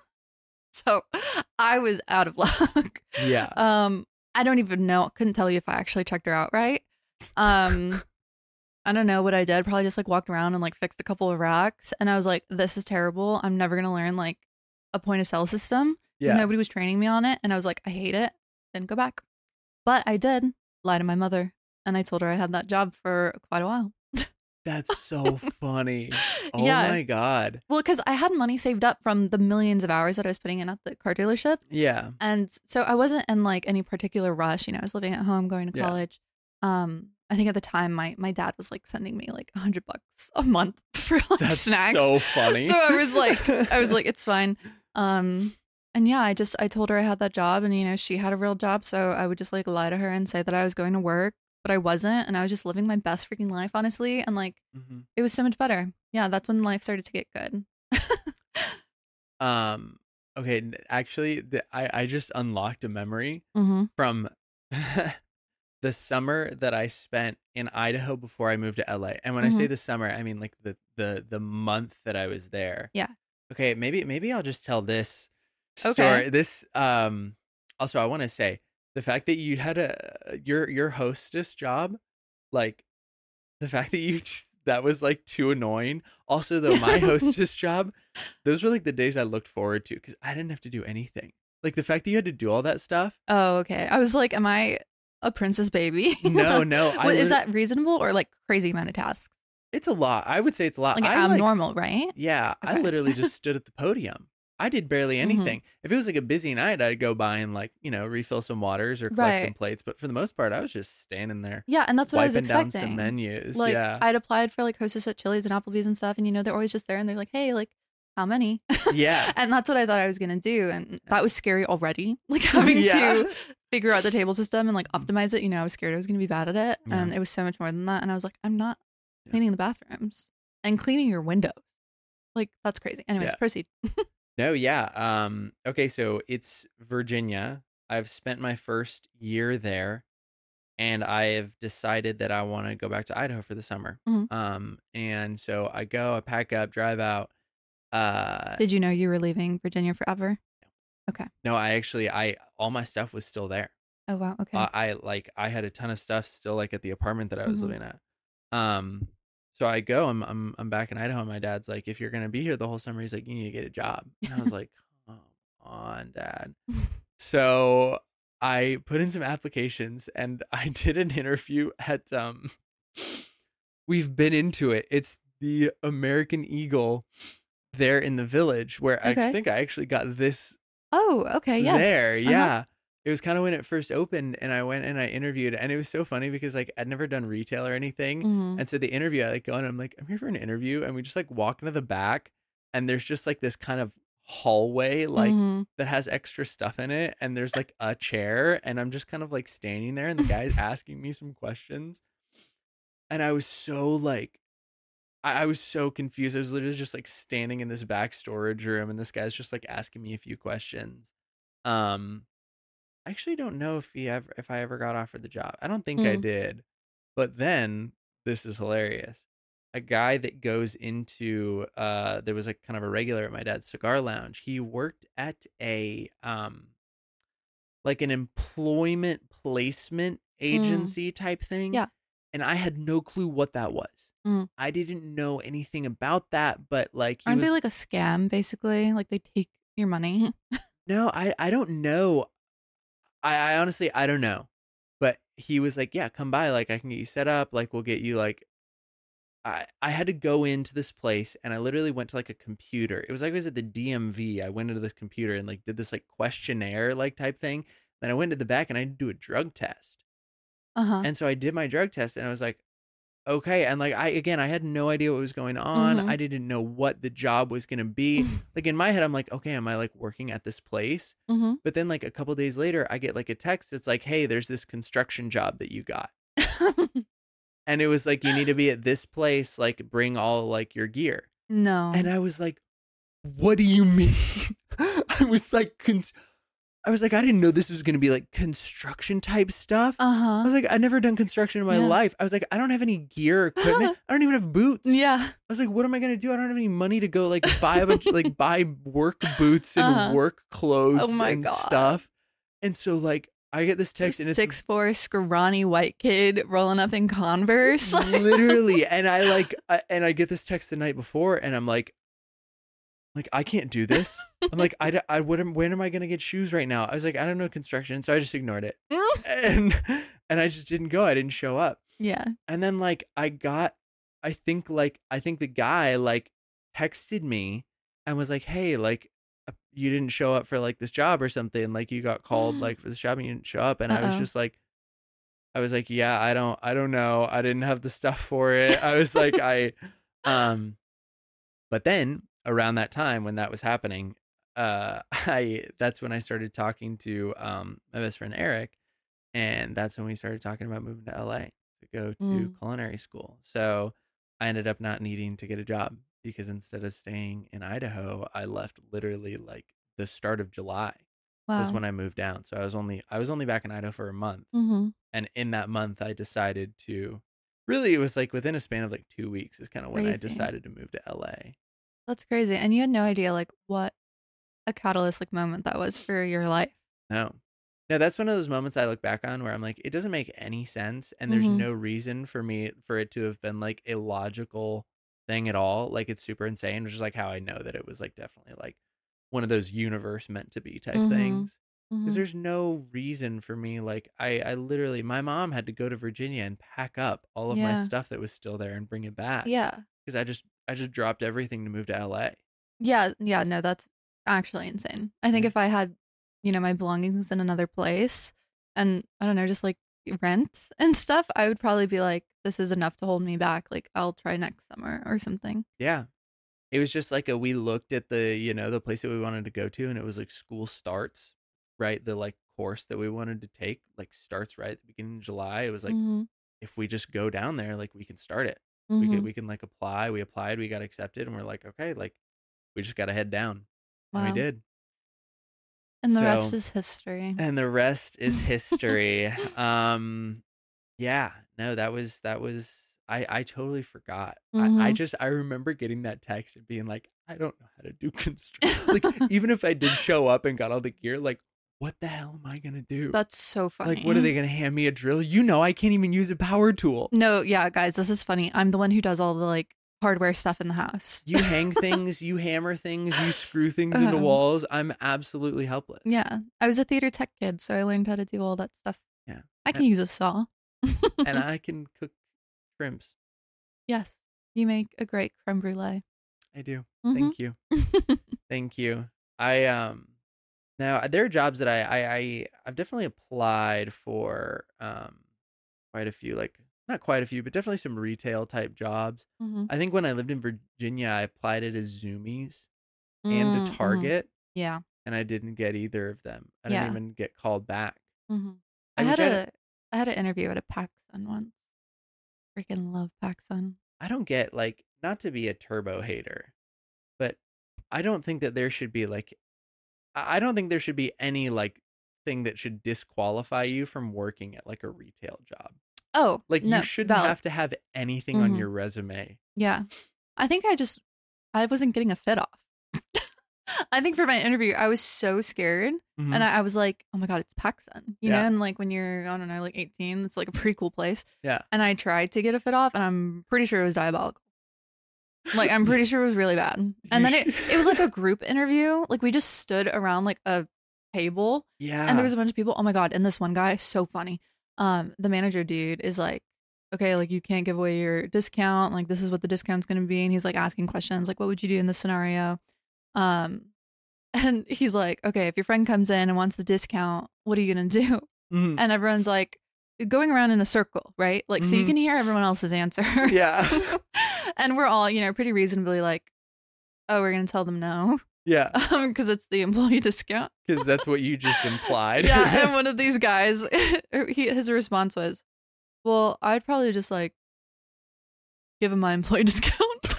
so I was out of luck. Yeah. Um, I don't even know. Couldn't tell you if I actually checked her out right. Um. I don't know what I did. Probably just like walked around and like fixed a couple of racks. And I was like, this is terrible. I'm never going to learn like a point of sale system because Yeah. nobody was training me on it. And I was like, I hate it. Didn't go back. But I did lie to my mother. And I told her I had that job for quite a while. That's so funny. Oh Yeah. my God. Well, because I had money saved up from the millions of hours that I was putting in at the car dealership. Yeah. And so I wasn't in like any particular rush. You know, I was living at home, going to Yeah. college. Um, I think at the time my my dad was like sending me like a hundred bucks a month for like That's snacks. so funny. So I was like, I was like, it's fine. Um, and yeah, I just I told her I had that job, and you know she had a real job, so I would just like lie to her and say that I was going to work, but I wasn't, and I was just living my best freaking life, honestly, and like Mhm. it was so much better. Yeah, that's when life started to get good. Um. Okay. n- Actually, the, I I just unlocked a memory Mm-hmm. from the summer that I spent in Idaho before I moved to L A. And when I say the summer, I mean like the the the month that I was there. Yeah. Okay, maybe maybe I'll just tell this story. Okay. This um also I want to say the fact that you had a your your hostess job, like the fact that you that was like too annoying. Also though, my hostess job, those were like the days I looked forward to because I didn't have to do anything. Like the fact that you had to do all that stuff. Oh, okay. I was like, am I a princess baby? No, no. I Well, is lit- that reasonable or like crazy amount of tasks? It's a lot. I would say it's a lot. Like I abnormal, s- right? Yeah, I Okay. literally just stood at the podium. I did barely Mhm. anything. If it was like a busy night, I'd go by and like, you know, refill some waters or collect some Right. plates. But for the most part, I was just standing there Yeah, and that's what I was wiping down expecting. some menus. Like yeah. I'd applied for like hostess at Chili's and Applebee's and stuff, and you know they're always just there, and they're like, "Hey, like how many? Yeah. And that's what I thought I was going to do. And that was scary already. Like having Yeah. to figure out the table system and like optimize it. You know, I was scared I was going to be bad at it. Yeah. And it was so much more than that. And I was like, I'm not Yeah. cleaning the bathrooms and cleaning your windows. Like, that's crazy. Anyways, Yeah. proceed. No, yeah. Um, okay, so it's Virginia. I've spent my first year there, and I have decided that I want to go back to Idaho for the summer. Mhm. Um, and so I go, I pack up, drive out. Uh, Did you know you were leaving Virginia forever? Okay. no, I actually, I all my stuff was still there. Oh, wow. Okay. Uh, I like, I had a ton of stuff still like at the apartment that I was Mhm. living at. Um, so I go, I'm, I'm, I'm back in Idaho. And my dad's like, if you're gonna be here the whole summer, he's like, you need to get a job. And I was like, come on, Dad. So I put in some applications and I did an interview at um we've been into it. It's the American Eagle there in the Village where I Okay. think I actually got this Oh, okay. Yes. there. Uh-huh. Yeah. It was kind of when it first opened and I went and I interviewed and it was so funny because like I'd never done retail or anything. Mhm. And so the interview I like go and I'm like, I'm here for an interview and we just like walk into the back and there's just like this kind of hallway like Mhm. that has extra stuff in it and there's like a chair and I'm just kind of like standing there and the guy's asking me some questions and I was so like I, I was so confused. I was literally just like standing in this back storage room and this guy's just like asking me a few questions. Um I actually don't know if he ever if I ever got offered the job. I don't think I Mm. did. But then this is hilarious. A guy that goes into uh there was like kind of a regular at my dad's cigar lounge. He worked at a um like an employment placement agency type thing. Yeah. And I had no clue what that was. Mm. I didn't know anything about that, but like he Aren't was they like a scam, basically? Like they take your money? no, I I don't know. I, I honestly I don't know. But he was like, yeah, come by, like I can get you set up, like we'll get you like I I had to go into this place and I literally went to like a computer. It was like I was at the D M V. I went into this computer and like did this like questionnaire like type thing. Then I went to the back and I had to do a drug test. Uh-huh. And so I did my drug test and I was like, okay. And like I again I had no idea what was going on. Mhm. I didn't know what the job was gonna be. Like in my head, I'm like, okay, am I like working at this place? Mhm. But then like a couple days later, I get like a text. It's like, hey, there's this construction job that you got. And it was like, you need to be at this place, like bring all like your gear. No. And I was like, what do you mean? I was like, con- I was like, I didn't know this was going to be like construction type stuff. I Uh-huh. was like, I've never done construction in my Yeah. life. I was like, I don't have any gear or equipment. I don't even have boots. Yeah. I was like, what am I going to do? I don't have any money to go like buy a bunch, like buy work boots and Uh-huh. work clothes Oh my and God. stuff. And so like, I get this text and it's Six four scrawny white kid rolling up in Converse. Like- literally, and I like, I, and I get this text the night before, and I'm like, like I can't do this. I'm like, I, d- I what am, when am I gonna get shoes right now? I was like, I don't know construction, so I just ignored it, and and I just didn't go. I didn't show up, Yeah. and then like I got, I think like I think the guy like texted me and was like, hey, like uh, you didn't show up for like this job or something, like you got called like for this job and you didn't show up, and I was Uh-oh. just like. I was like, yeah, I don't, I don't know. I didn't have the stuff for it. I was like, I, um, but then around that time when that was happening, uh, I, that's when I started talking to, um, my best friend Eric. And that's when we started talking about moving to L A to go to Mm. culinary school. So I ended up not needing to get a job because instead of staying in Idaho, I left literally like the start of July was Wow. when I moved down. So I was only, I was only back in Idaho for a month. Mm-hmm. And in that month, I decided to really, it was like within a span of like two weeks is kind of when I Crazy. decided to move to L A. That's crazy. And you had no idea like what a catalyst like moment that was for your life. No, no, that's one of those moments I look back on where I'm like, it doesn't make any sense. And there's Mhm. no reason for me, for it to have been like a logical thing at all. Like it's super insane, which is like how I know that it was like definitely like one of those universe meant to be type Mhm. things. Because Mhm. there's no reason for me. Like I, I literally, my mom had to go to Virginia and pack up all of my Yeah. stuff that was still there and bring it back. Yeah. Because I just, I just dropped everything to move to L A. Yeah. Yeah. No, that's actually insane. I think Yeah. if I had, you know, my belongings in another place and I don't know, just like rent and stuff, I would probably be like, this is enough to hold me back. Like I'll try next summer or something. Yeah. It was just like a we looked at the, you know, the place that we wanted to go to, and it was like school starts, right? The like course that we wanted to take like starts right at the beginning of July. It was like Mhm. if we just go down there, like we can start it. We could Mhm. we can like apply. We applied, we got accepted, and we're like, okay, like we just gotta head down. And we Wow. did. And the rest So is history. and the rest is history. um yeah, no, that was that was I I totally forgot. I I Mhm. just I remember getting that text and being like, I don't know how to do construction. Like even if I did show up and got all the gear, like what the hell am I gonna do? That's so Like what are funny. they gonna hand me a drill? You know I can't even use a power tool. No, yeah, guys, this is funny. I'm the one who does all the like hardware stuff in the house. You hang things, you hammer things, you screw things into Um, walls. I'm absolutely helpless. Yeah, I was a theater tech kid, so I learned how to do all that stuff. Yeah. I can And, use a saw. and I can cook shrimps. Yes, you make a great creme brulee. I do. Hmm. Thank you. Thank you. I um now there are jobs that I I, I I've definitely applied for um quite a few, like not quite a few, but definitely some retail type jobs. Hmm. I think when I lived in Virginia, I applied it as Zoomies and to Mm-hmm. Target, Yeah, and I didn't get either of them. I didn't yeah. even get called back. Hmm. I I had which I don't, a I had an interview at a PacSun once. Freaking love PacSun. I don't get like not to be a turbo hater, but I don't think that there should be like I I don't think there should be any like thing that should disqualify you from working at like a retail job. Oh Like you no, shouldn't valid. have to have anything on Hmm. your resume. Yeah, I think I just I wasn't getting a fit off. I think for my interview, I was so scared. Mhm. And I, I was like, oh my God, it's PacSun. You know, Yeah. and like when you're, I don't know, like eighteen, it's like a pretty cool place. Yeah. And I tried to get a fit off, and I'm pretty sure it was diabolical. Like, I'm pretty sure it was really bad. And You then it, sh- it was like a group interview. Like, we just stood around like a table, Yeah. and there was a bunch of people. Oh my God. And this one guy, so funny. Um, the manager dude is like, okay, like you can't give away your discount. Like, this is what the discount's going to be. And he's like asking questions, like, what would you do in this scenario? Um, and he's like, okay, if your friend comes in and wants the discount, what are you going to do? Mhm. And everyone's like going around in a circle, right? Like, so you Mhm. can hear everyone else's answer. Yeah. And we're all, you know, pretty reasonably like, oh, we're going to tell them no Yeah. because it's the employee discount. Because that's what you just implied. Yeah. And one of these guys, he, his response was, well, I'd probably just like give him my employee discount.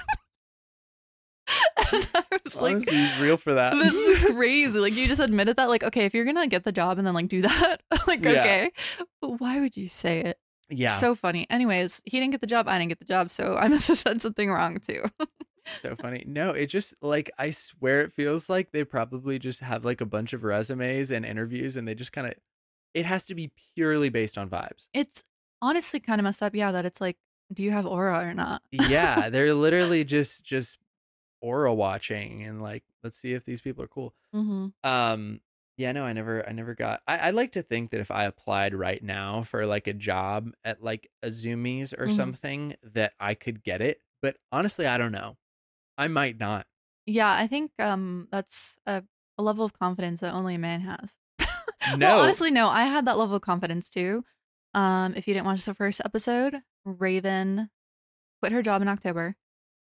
And I was like, Honestly, he's real for that. this is crazy. Like, you just admitted that. Like, okay, if you're gonna get the job and then like do that, like, Yeah. okay, but why would you say it? Yeah. So funny. Anyways, he didn't get the job. I didn't get the job, so I must have said something wrong too. So funny. No, it just like I swear it feels like they probably just have like a bunch of resumes and interviews, and they just kind of it has to be purely based on vibes. It's honestly kind of messed up. Yeah, that it's like, do you have aura or not? Yeah, they're literally just just aura watching and like let's see if these people are cool. Mm-hmm. Um yeah, no, I never I never got I, I like to think that if I applied right now for like a job at like a Zoomies or Mhm. something that I could get it. But honestly, I don't know. I might not. Yeah, I think um that's a, a level of confidence that only a man has. No. Well, honestly, no, I had that level of confidence too. Um, if you didn't watch the first episode, Raven quit her job in October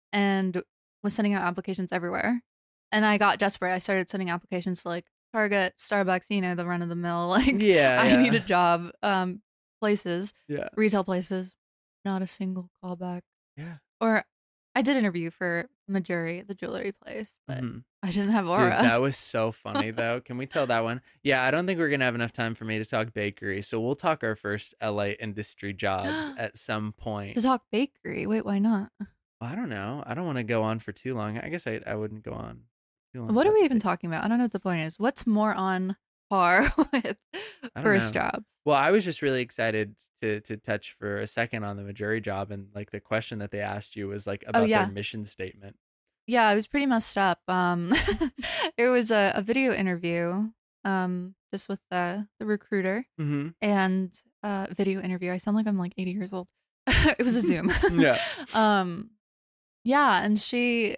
and was sending out applications everywhere. And I got desperate. I started sending applications to like Target, Starbucks, you know, the run of the mill. Like, Yeah, I yeah. need a job. Um, places, Yeah. retail places, not a single callback. Yeah. Or I did interview for Majuri, the jewelry place, but Mhm. I didn't have Dude, aura. that was so funny though. Can we tell that one? Yeah, I don't think we're gonna have enough time for me to talk bakery, so we'll talk our first L A industry jobs at some point. To talk bakery. Wait, why not? I don't know. I don't want to go on for too long. I guess I I wouldn't go on too long. What are about we the even bake- talking about? I don't know what the point is. What's more on par with I don't first know. jobs? Well, I was just really excited to to touch for a second on the Majuri job, and like the question that they asked you was like about yeah. their mission statement. Yeah, I was pretty messed up. Um, it was a, a video interview, um, just with the the recruiter Mm-hmm. and uh, video interview. I sound like I'm like eighty years old. It was a Zoom. Yeah. Um, yeah, and she,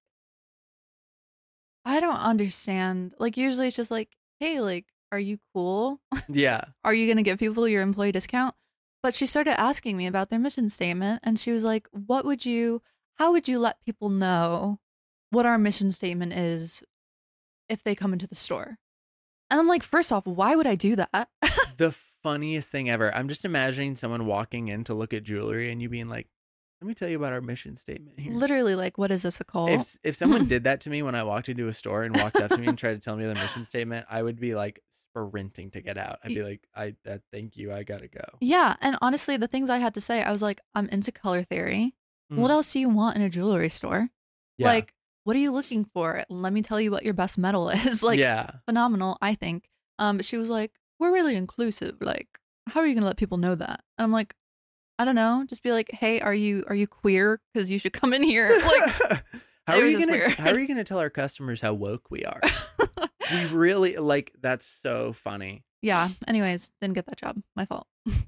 I don't understand. Like, usually it's just like, hey, like, are you cool? Yeah. Are you gonna give people your employee discount? But she started asking me about their mission statement, and she was like, what would you? How would you let people know what our mission statement is if they come into the store. And I'm like, first off, why would I do that? The funniest thing ever. I'm just imagining someone walking in to look at jewelry and you being like, let me tell you about our mission statement here. Literally, like, what is this, a call? If if someone did that to me when I walked into a store and walked up to me and tried to tell me the mission statement, I would be like sprinting to get out. I'd be like, I uh, thank you, I gotta go. Yeah, and honestly, the things I had to say, I was like, I'm into color theory. Mm. What else do you want in a jewelry store? Yeah. Like, what are you looking for? Let me tell you what your best metal is. Like, yeah. phenomenal, I think. Um, but she was like, we're really inclusive. Like, how are you gonna let people know that? And I'm like, I don't know. Just be like, hey, are you are you queer? Because you should come in here. Like, how it are was you just gonna weird. how are you gonna tell our customers how woke we are? We really like that's so funny. Yeah. Anyways, didn't get that job. My fault.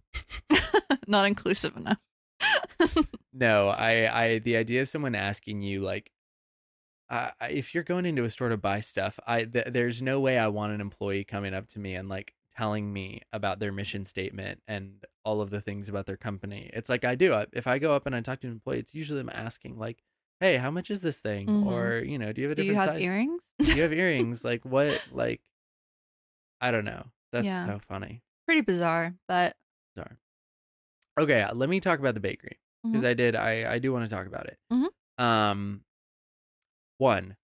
Not inclusive enough. No, I I the idea of someone asking you like, uh, if you're going into a store to buy stuff, I th- there's no way I want an employee coming up to me and like telling me about their mission statement and all of the things about their company. It's like I do. I, if I go up and I talk to an employee, it's usually I'm asking like, "Hey, how much is this thing?" Mhm. Or you know, do you have a Do different you have size? earrings? Do you have earrings? Like what? Like I don't know. That's Yeah. so funny. Pretty bizarre, but Sorry. Okay, uh, let me talk about the bakery because Mhm. I did. I I do want to talk about it. Mhm. Um, one,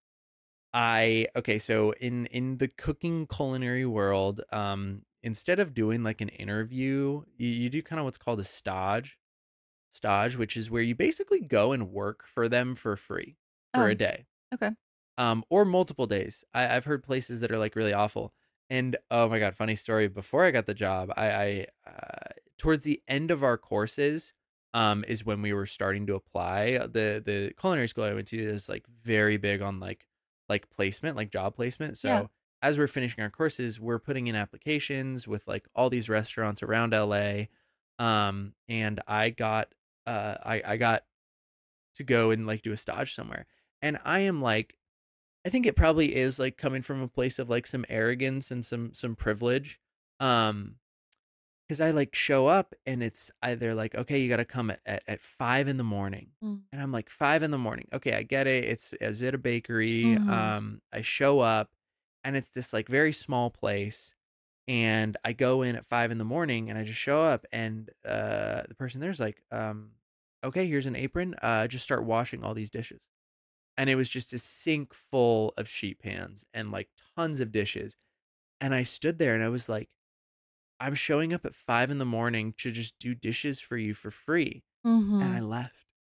I okay, so in in the cooking culinary world, um, instead of doing like an interview, you, you do kind of what's called a stage, stage, which is where you basically go and work for them for free for a Oh, day, okay. um, or multiple days. I, I've heard places that are like really awful. And oh my god, funny story. Before I got the job, I, I uh, towards the end of our courses, um, is when we were starting to apply. The the culinary school I went to is like very big on like like placement, like job placement. So Yeah. as we're finishing our courses, we're putting in applications with like all these restaurants around L A. Um, and I got uh I, I got to go and like do a stage somewhere. And I am like I think it probably is like coming from a place of like some arrogance and some some privilege. Um because I like show up and it's either like, okay, you gotta come at, at, at five in the morning. Mm. And I'm like, five in the morning. Okay, I get it. It's is it a bakery? Mhm. Um, I show up and it's this like very small place. And I go in at five in the morning and I just show up and uh the person there's like, um, okay, here's an apron. Uh just start washing all these dishes, and it was just a sink full of sheet pans and like tons of dishes. And I stood there and I was like, I'm showing up at five in the morning to just do dishes for you for free. And I Mhm. left.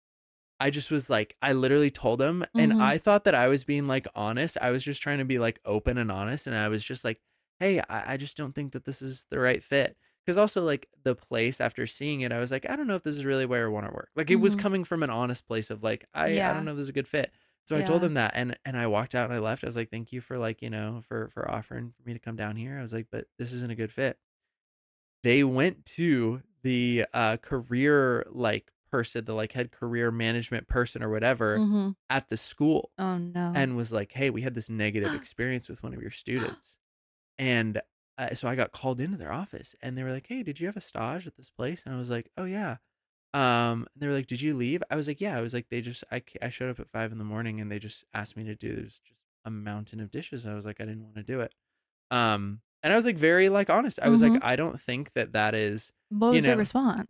I just was like, I literally told him, and Mhm. I thought that I was being like honest. I was just trying to be like open and honest. And I was just like, hey, I, I just don't think that this is the right fit. Because also, like, the place after seeing it, I was like, I don't know if this is really where I want to work. Like, it was Mhm. coming from an honest place of like, I, I don't Yeah. know if this is a good fit. So I told Yeah. him that, and and I walked out and I left. I was like, thank you for like, you know, for for offering for me to come down here. I was like, but this isn't a good fit. They went to the uh career like person, the like head career management person or whatever Mhm. at the school, Oh no. and was like, hey, we had this negative experience with one of your students. And uh, so I got called into their office and they were like, hey, did you have a stage at this place? And I was like, oh yeah. Um, they were like, did you leave? I was like, yeah. I was like, they just, I, I showed up at five in the morning and they just asked me to do, there's just a mountain of dishes. I was like, I didn't want to do it. Um, and I was like, very like honest. I was like, Mhm. I don't think that that is, What you was their know, response?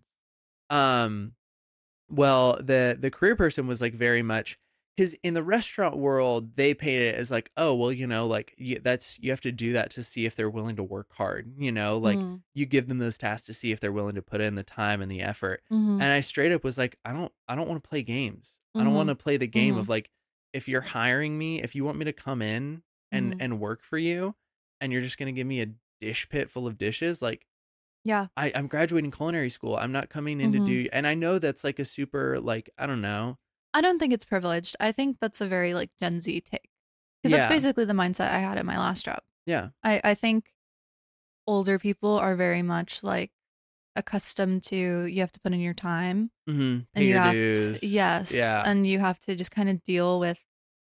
um, well, the the career person was like very much because in the restaurant world they paint it as like, oh well, you know, like you, that's you have to do that to see if they're willing to work hard. You know, like Mm. you give them those tasks to see if they're willing to put in the time and the effort. Mhm. And I straight up was like, I don't, I don't want to play games. I don't want Mhm. to play the game Mhm. of like, if you're hiring me, if you want me to come in and Mhm. and work for you, and you're just gonna give me a dish pit full of dishes, like Yeah. I, I'm graduating culinary school. I'm not coming in to Mhm. do, and I know that's like a super, like, I don't know. I don't think it's privileged. I think that's a very like Gen Z take. Because that's Yeah. basically the mindset I had at my last job. Yeah. I, I think older people are very much like accustomed to you have to put in your time Mm-hmm. Pay and you your have to, dues. yes, Yeah. and you have to just kind of deal with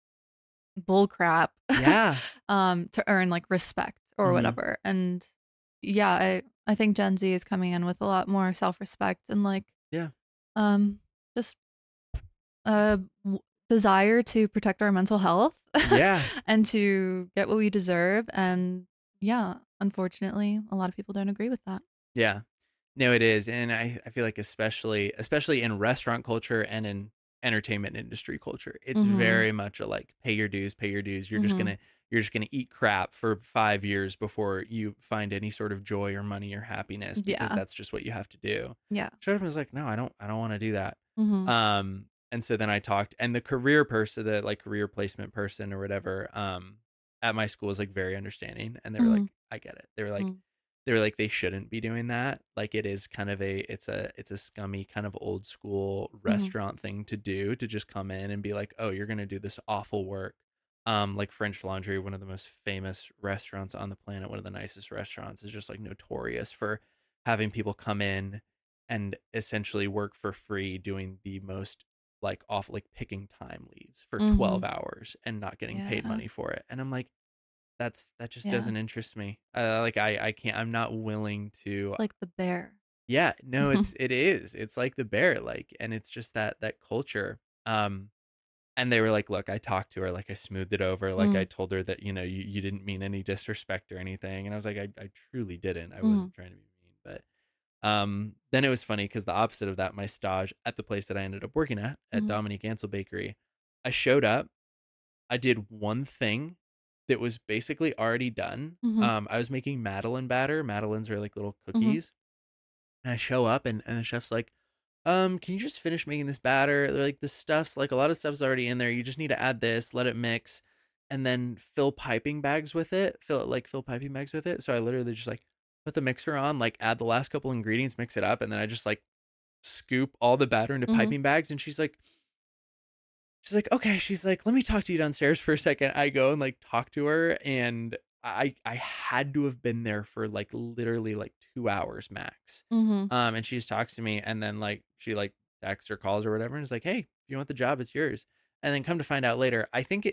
bull crap Yeah. um to earn like respect or Mm-hmm. whatever. And yeah, I I think Gen Z is coming in with a lot more self-respect and like Yeah. um just uh w- desire to protect our mental health Yeah. and to get what we deserve. And yeah, unfortunately, a lot of people don't agree with that. Yeah. No, it is. And I, I feel like especially especially in restaurant culture and in entertainment industry culture, it's Mm-hmm. very much a like pay your dues, pay your dues. You're just Mm-hmm. gonna you're just gonna eat crap for five years before you find any sort of joy or money or happiness because Yeah. that's just what you have to do. Yeah. Showed up and was like, no, I don't I don't want to do that. Mm-hmm. Um and so then I talked and the career person, the like career placement person or whatever, um, at my school was like very understanding and they were Mm-hmm. like, I get it. They were like they were like they shouldn't be doing that, like it is kind of a it's a it's a scummy kind of old school Mm-hmm. restaurant thing to do, to just come in and be like, oh, you're gonna do this awful work. Um like French Laundry, one of the most famous restaurants on the planet, one of the nicest restaurants, is just like notorious for having people come in and essentially work for free doing the most like off like picking time leaves for Mm-hmm. twelve hours and not getting paid Yeah. money for it, and I'm like, that's that just Yeah. doesn't interest me. Uh, like I I can't. I'm not willing to. Like the bear. Yeah, no, it's it is. It's like the bear, like, and it's just that that culture. Um, and they were like, look, I talked to her, like I smoothed it over, like I Mm-hmm. told her that you know you you didn't mean any disrespect or anything, and I was like, I I truly didn't. I Mm-hmm. wasn't trying to be mean, but um, then it was funny because the opposite of that, my stage at the place that I ended up working at at Mm-hmm. Dominique Ansel Bakery, I showed up. I did one thing that was basically already done. Mm-hmm. Um, I was making Madeline batter. Madeleines are like little Mm-hmm. cookies. And I show up and, and the chef's like, um, can you just finish making this batter? They're like, this stuff's like a lot of stuff's already in there. You just need to add this, let it mix, and then fill piping bags with it. Fill it like fill piping bags with it. So I literally just like put the mixer on, like add the last couple ingredients, mix it up, and then I just like scoop all the batter into Mm-hmm. piping bags. And she's like, she's like, okay. She's like, let me talk to you downstairs for a second. I go and like talk to her, and I I had to have been there for like literally like two hours max. Mm-hmm. Um, and she just talks to me, and then like she like texts or calls or whatever, and is like, hey, if you want the job, it's yours. And then come to find out later, I think it,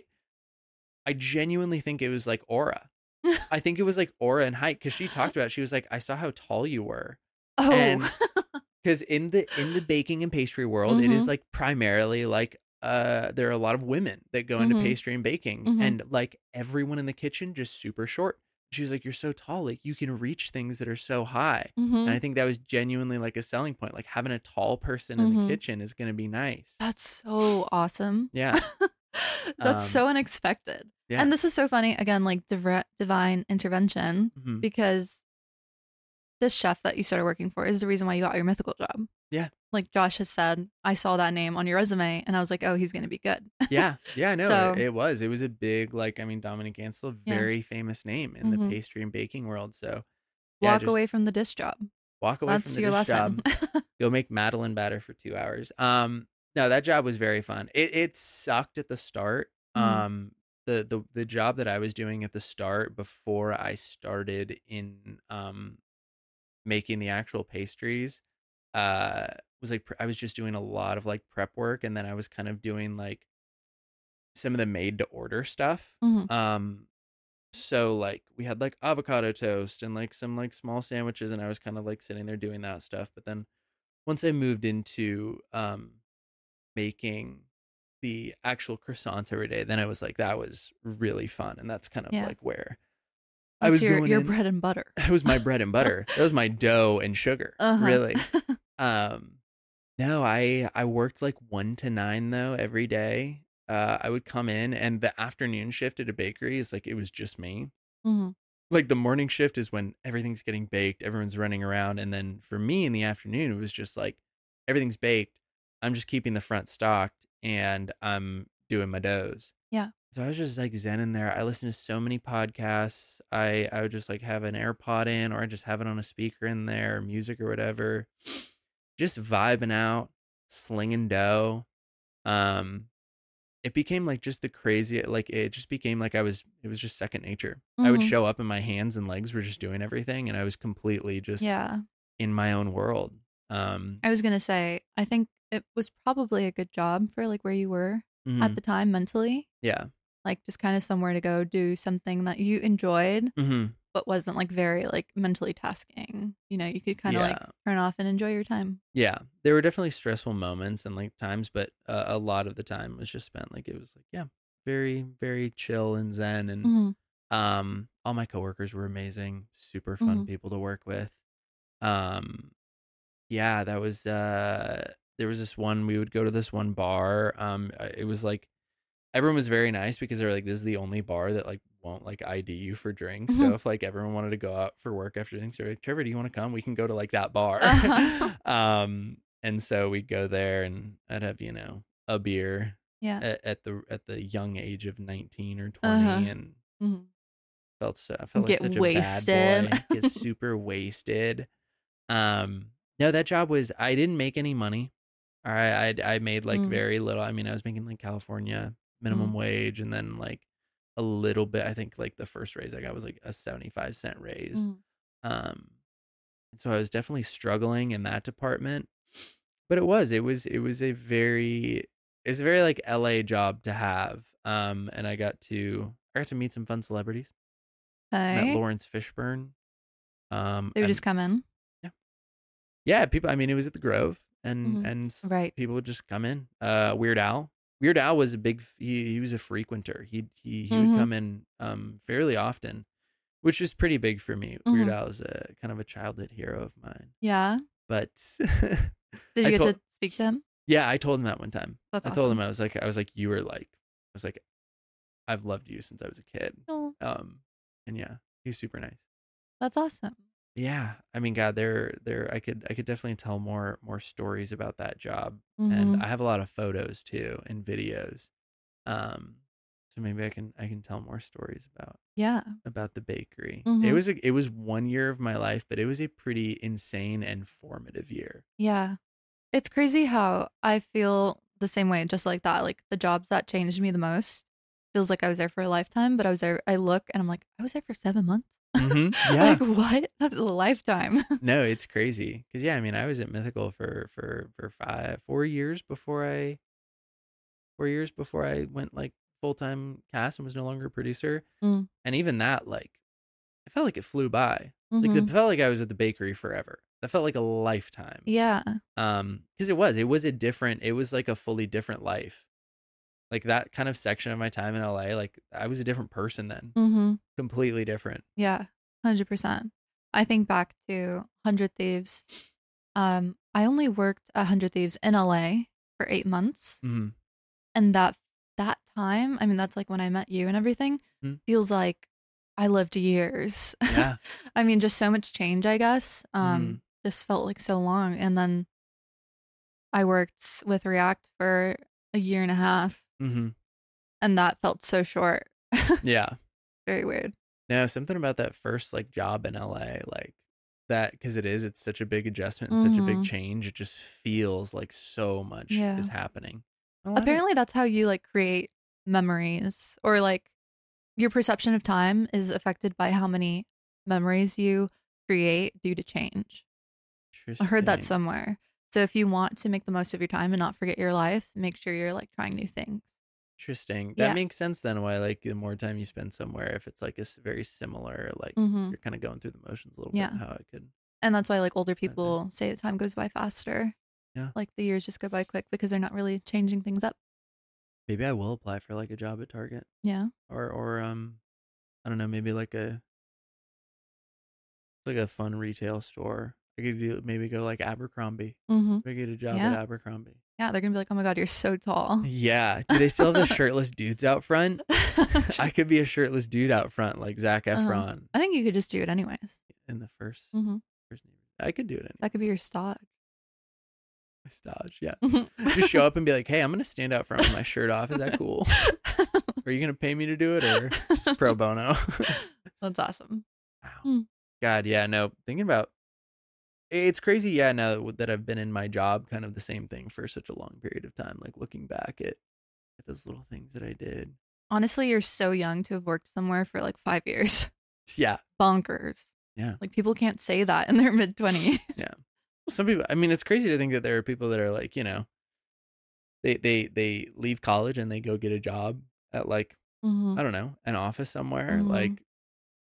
I genuinely think it was like aura. I think it was like aura and height because she talked about. It. She was like, I saw how tall you were, Oh. and because in the in the baking and pastry world, it is Mm-hmm. like primarily like uh there are a lot of women that go into Mm-hmm. pastry and baking, Mm-hmm. and like everyone in the kitchen just super short. She was like, you're so tall, like you can reach things that are so high. And Mm-hmm. I think that was genuinely like a selling point, like having a tall person in the Mm-hmm. kitchen is going to be nice. That's so awesome. Yeah. That's um so unexpected. yeah. And this is so funny. Again, like div- divine intervention, Hmm. because this chef that you started working for is the reason why you got your mythical job. Yeah. Like Josh has said, I saw that name on your resume and I was like, oh, he's going to be good. Yeah, yeah, no, So, it, it was. It was a big, like, I mean, Dominic Ansel, yeah. very famous name in the Hmm. pastry and baking world. So, yeah, Walk just away from the dish job. walk away from That's the your dish lesson. job, go make Madeline batter for two hours. Um, no, that job was very fun. It it sucked at the start. Hmm. Um, the the the job that I was doing at the start before I started in um making the actual pastries, uh, was like I was just doing a lot of like prep work, and then I was kind of doing like some of the made to order stuff. Hmm. Um, so like we had like avocado toast and like some like small sandwiches, and I was kind of like sitting there doing that stuff. But then once I moved into um making the actual croissants every day, then I was like, that was really fun, and that's kind of Yeah. like where I That's was your, going your in. bread and butter. That was my bread and butter. That was my dough and sugar, Uh-huh. really. Um, no, I I worked like one to nine though every day. Uh, I would come in, and the afternoon shift at a bakery is like it was just me. Hmm. Like the morning shift is when everything's getting baked, everyone's running around, and then for me in the afternoon, it was just like everything's baked. I'm just keeping the front stocked, and I'm doing my doughs. Yeah. So I was just like zen in there. I listened to so many podcasts. I I would just like have an AirPod in, or I just have it on a speaker in there, music or whatever, just vibing out, slinging dough. Um, it became like just the crazy, like it just became like I was, it was just second nature. I would Hmm. show up and my hands and legs were just doing everything, and I was completely just Yeah. in my own world. Um, I was going to say, I think it was probably a good job for like where you were at mhm, the time mentally. yeah. Like just kind of somewhere to go do something that you enjoyed, Hmm. but wasn't like very like mentally tasking. You know, you could kind of like Yeah. turn off and enjoy your time. Yeah. There were definitely stressful moments and like times, but uh, a lot of the time was just spent like it was like, yeah, very, very chill and zen. And Hmm. um, all my coworkers were amazing, super fun Hmm. people to work with. Um, yeah, that was, uh, there was this one, we would go to this one bar. Um, uh, it was like, everyone was very nice because they were like, this is the only bar that like won't like I D you for drinks. Hmm. So if like everyone wanted to go out for work after drinks, they're like, Trevor, do you want to come? We can go to like that bar. Uh-huh. um, and so we'd go there and I'd have, you know, a beer Yeah. at, at the at the young age of nineteen or Uh-huh. twenty and Hmm. felt so I felt like Get such a bad wasted. boy, get super wasted. Um, no, that job was I didn't make any money. All right, I I made like Mm. very little. I mean, I was making like California minimum Mm. wage, and then like a little bit. I think like the first raise I got was like a seventy-five cent raise. Mm. Um, and so I was definitely struggling in that department. But it was, it was, it was a very, it's a very like L A job to have. Um, and I got to, I got to meet some fun celebrities. Met Okay. Lawrence Fishburne. Um, They would and just come in. yeah, yeah, people. I mean, it was at the Grove, and Hmm. and s- Right. people would just come in. Uh, Weird Al. Weird Al was a big. He he was a frequenter. He he he would Hmm. come in um fairly often, which was pretty big for me. Weird Hmm. Al is a kind of a childhood hero of mine. Yeah. But Did I you get told to speak to him? yeah, I told him that one time. That's I told him awesome. I was like I was like you were like I was like I've loved you since I was a kid. Oh, Um, and yeah, he's super nice. that's awesome. Yeah, I mean, God, there, there, I could, I could definitely tell more, more stories about that job, and Hmm. I have a lot of photos too and videos. Um, so maybe I can, I can tell more stories about Yeah. about the bakery. It Hmm. was a, it was one year of my life, but it was a pretty insane and formative year. Yeah. It's crazy how I feel the same way, just like that. Like the jobs that changed me the most feels like I was there for a lifetime, but I was there, I look and I'm like, I was there for seven months. Mm-hmm. Yeah. Like, what? That's a lifetime. No, it's crazy. Cause yeah, I mean, I was at Mythical for for for five, four years before I, four years before I went like full time cast and was no longer a producer. Mm. And even that, like, it felt like it flew by. Like Hmm. it felt like I was at the bakery forever. That felt like a lifetime. Yeah. Um, because it was, it was a different, it was like a fully different life. Like that kind of section of my time in L A, like I was a different person then, Hmm. completely different. Yeah. one hundred percent. I think back to one hundred Thieves. Um, I only worked at one hundred Thieves in L A for eight months. Mm-hmm. And that that time, I mean, that's like when I met you and everything, Mm-hmm. feels like I lived years. Yeah. I mean, just so much change, I guess. Mm-hmm. Um, just felt like so long. And then I worked with React for a year and a half, Mm-hmm. and that felt so short. Yeah. Very weird. No, something about that first like job in L A, like that, because it is, it's such a big adjustment and such a big Hmm. change. It just feels like so much Yeah. is happening. A lot of- Apparently, that's how you like create memories, or like your perception of time is affected by how many memories you create due to change. I heard that Interesting. somewhere. So if you want to make the most of your time and not forget your life, make sure you're like trying new things. Interesting. That Yeah. makes sense then. Why like the more time you spend somewhere, if it's like a s- very similar, like Hmm. you're kind of going through the motions a little Yeah. bit, how it could. And that's why like older Okay. people say the time goes by faster. Yeah. Like the years just go by quick because they're not really changing things up. Maybe I will apply for like a job at Target Yeah. or or um I don't know, maybe like a like a fun retail store. I could do maybe go like Abercrombie. Hmm. Maybe get a job Yeah. at Abercrombie. Yeah. They're going to be like, oh my God, you're so tall. Yeah. Do they still have the shirtless dudes out front? I could be a shirtless dude out front like Zac Uh-huh. Efron I think you could just do it anyways. in the first Hmm. first name. I could do it anyway. That could be your stage. Stage, yeah. Just show up and be like, "Hey, I'm gonna stand out front with my shirt off. Is that cool? Are you gonna pay me to do it or just pro bono?" That's awesome. Wow. Hmm. God, yeah. No, thinking about it's crazy. Yeah, now that that I've been in my job, kind of the same thing for such a long period of time. Like looking back at at those little things that I did. Honestly, you're so young to have worked somewhere for like five years. Yeah, Bonkers. yeah, Like people can't say that in their mid twenties. yeah. Some people. I mean, it's crazy to think that there are people that are like, you know, they they they leave college and they go get a job at like Hmm. I don't know, an office somewhere, Mhm. like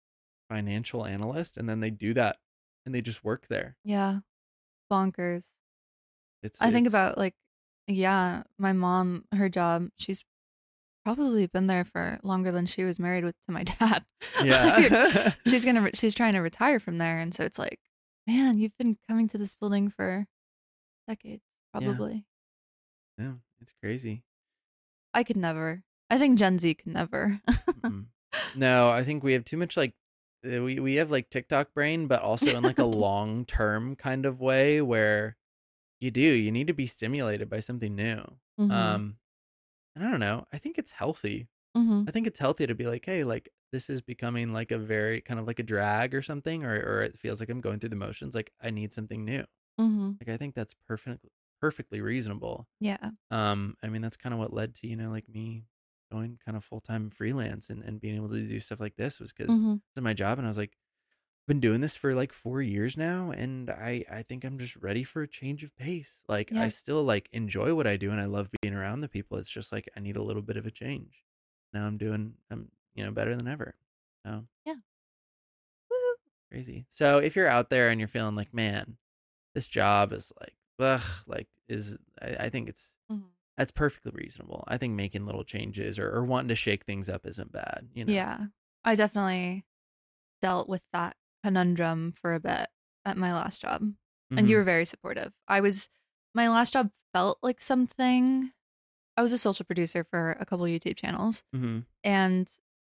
financial analyst, and then they do that and they just work there. Yeah. Bonkers. It's I think it's about like, yeah, my mom, her job, she's probably been there for longer than she was married with to my dad. Like, yeah. she's gonna, re- she's trying to retire from there, and so it's like, man, you've been coming to this building for decades, Yeah. probably. No, it's crazy. I could never. I think Gen Z could never. Mm-mm. No, I think we have too much like uh, we we have like TikTok brain, but also in like a long term kind of way where you do you need to be stimulated by something new. hmm Um, and I don't know. I think it's healthy. hmm I think it's healthy to be like, hey, like this is becoming like a very kind of like a drag or something, or or it feels like I'm going through the motions. Like I need something new. hmm Like I think that's perfect, perfectly reasonable. Yeah. Um, I mean that's kind of what led to you know like me going kind of full time freelance and and being able to do stuff like this was because hmm it's my job, and I was like, I've been doing this for like four years now, and I I think I'm just ready for a change of pace. Like I Yeah. still like enjoy what I do, and I love being around the people. It's just like I need a little bit of a change. Now I'm doing I'm you know better than ever. So Yeah. Woo. crazy. So if you're out there and you're feeling like, man, this job is like, ugh, like is I, I think it's Mhm. that's perfectly reasonable. I think making little changes or, or wanting to shake things up isn't bad. You know. Yeah. I definitely dealt with that conundrum for a bit at my last job. And you Mhm. were very supportive. I was, my last job felt like something. I was a social producer for a couple YouTube channels, Mhm. and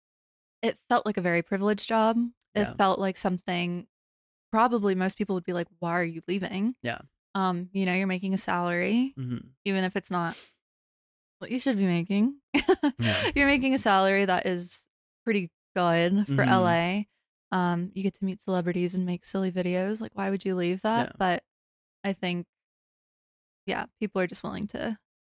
it felt like a very privileged job. It Yeah. felt like something probably most people would be like, why are you leaving? Yeah. Um, you know, you're making a salary, Mhm. even if it's not what you should be making. Yeah. You're making a salary that is pretty good for Mhm. L A. Um, you get to meet celebrities and make silly videos. Like, why would you leave that? Yeah. But I think, yeah, people are just willing to,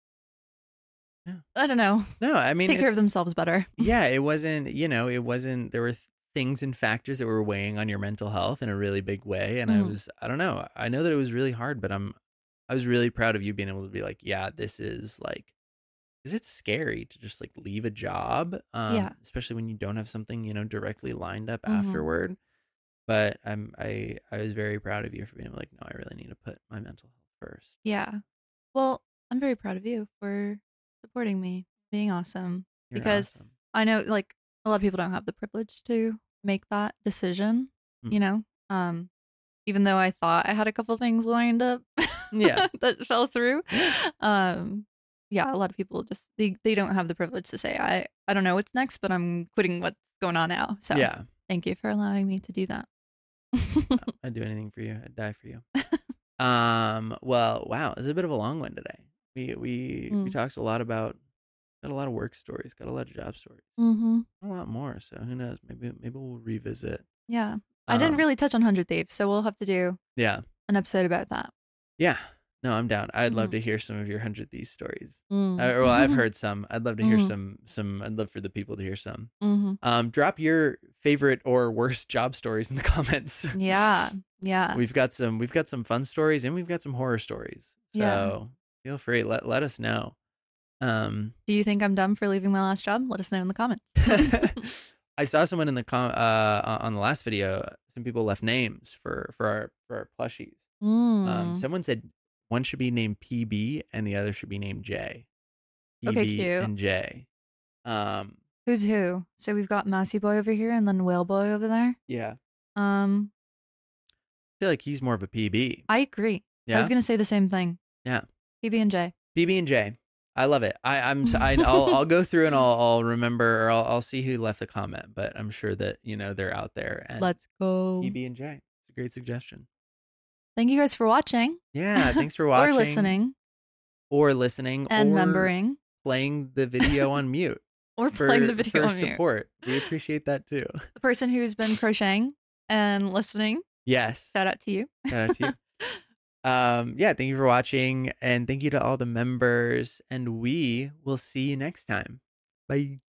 Yeah. I don't know, No, I mean take care of it's themselves better. yeah, it wasn't, you know, it wasn't there were th- things and factors that were weighing on your mental health in a really big way, and I Mhm. was I don't know. I know that it was really hard, but I'm I was really proud of you being able to be like, yeah, this is like cuz it's scary to just like leave a job, Yeah. um especially when you don't have something, you know, directly lined up hmm afterward. But I'm I I was very proud of you for being like, no, I really need to put my mental health first. Yeah. Well, I'm very proud of you for supporting me, being awesome. You're Because awesome. I know, like, a lot of people don't have the privilege to make that decision, Mm. you know? Um, even though I thought I had a couple things lined up Yeah. that fell through. Yeah. Um, yeah, a lot of people just they, they don't have the privilege to say, I, I don't know what's next, but I'm quitting what's going on now. So Yeah. thank you for allowing me to do that. I'd do anything for you. I'd die for you. Um, well, wow, it's a bit of a long one today. We we we Mm. talked a lot about got a lot of work stories, got a lot of job stories, hmm a lot more. So who knows? Maybe maybe we'll revisit. Yeah. I didn't Um, really touch on one hundred Thieves, so we'll have to do yeah, an episode about that. yeah. No, I'm down. I'd love Mhm. to hear some of your hundred these stories. Mm. Uh, well, I've heard some. I'd love to hear Mhm. some. Some. I'd love for the people to hear some. hmm Um, drop your favorite or worst job stories in the comments. Yeah. Yeah. We've got some. We've got some fun stories and we've got some horror stories. So Yeah. feel free. Let let us know. Um. Do you think I'm dumb for leaving my last job? Let us know in the comments. I saw someone in the com uh on the last video. Some people left names for for our for our plushies. Um, mm. someone said one should be named P B and the other should be named J. Okay, P B cute. and J. Um, Who's who? So we've got Massey Boy over here and then Whale Boy over there. yeah, Um, I feel like he's more of a P B. I agree. I Yeah, was gonna say the same thing. yeah. P B and J. P B and J. I love it. I I'm s- I, I'll I'll go through and I'll I'll remember or I'll I'll see who left the comment, but I'm sure that you know they're out there. And Let's go. P B and J. It's a great suggestion. Thank you guys for watching. Yeah, thanks for watching or listening or listening and or membering playing the video on mute or for, playing the video for on mute. support. We appreciate that too. The person who's been crocheting and listening. Yes. Shout out to you. Shout out to you. Um, yeah, thank you for watching and thank you to all the members and we will see you next time. Bye.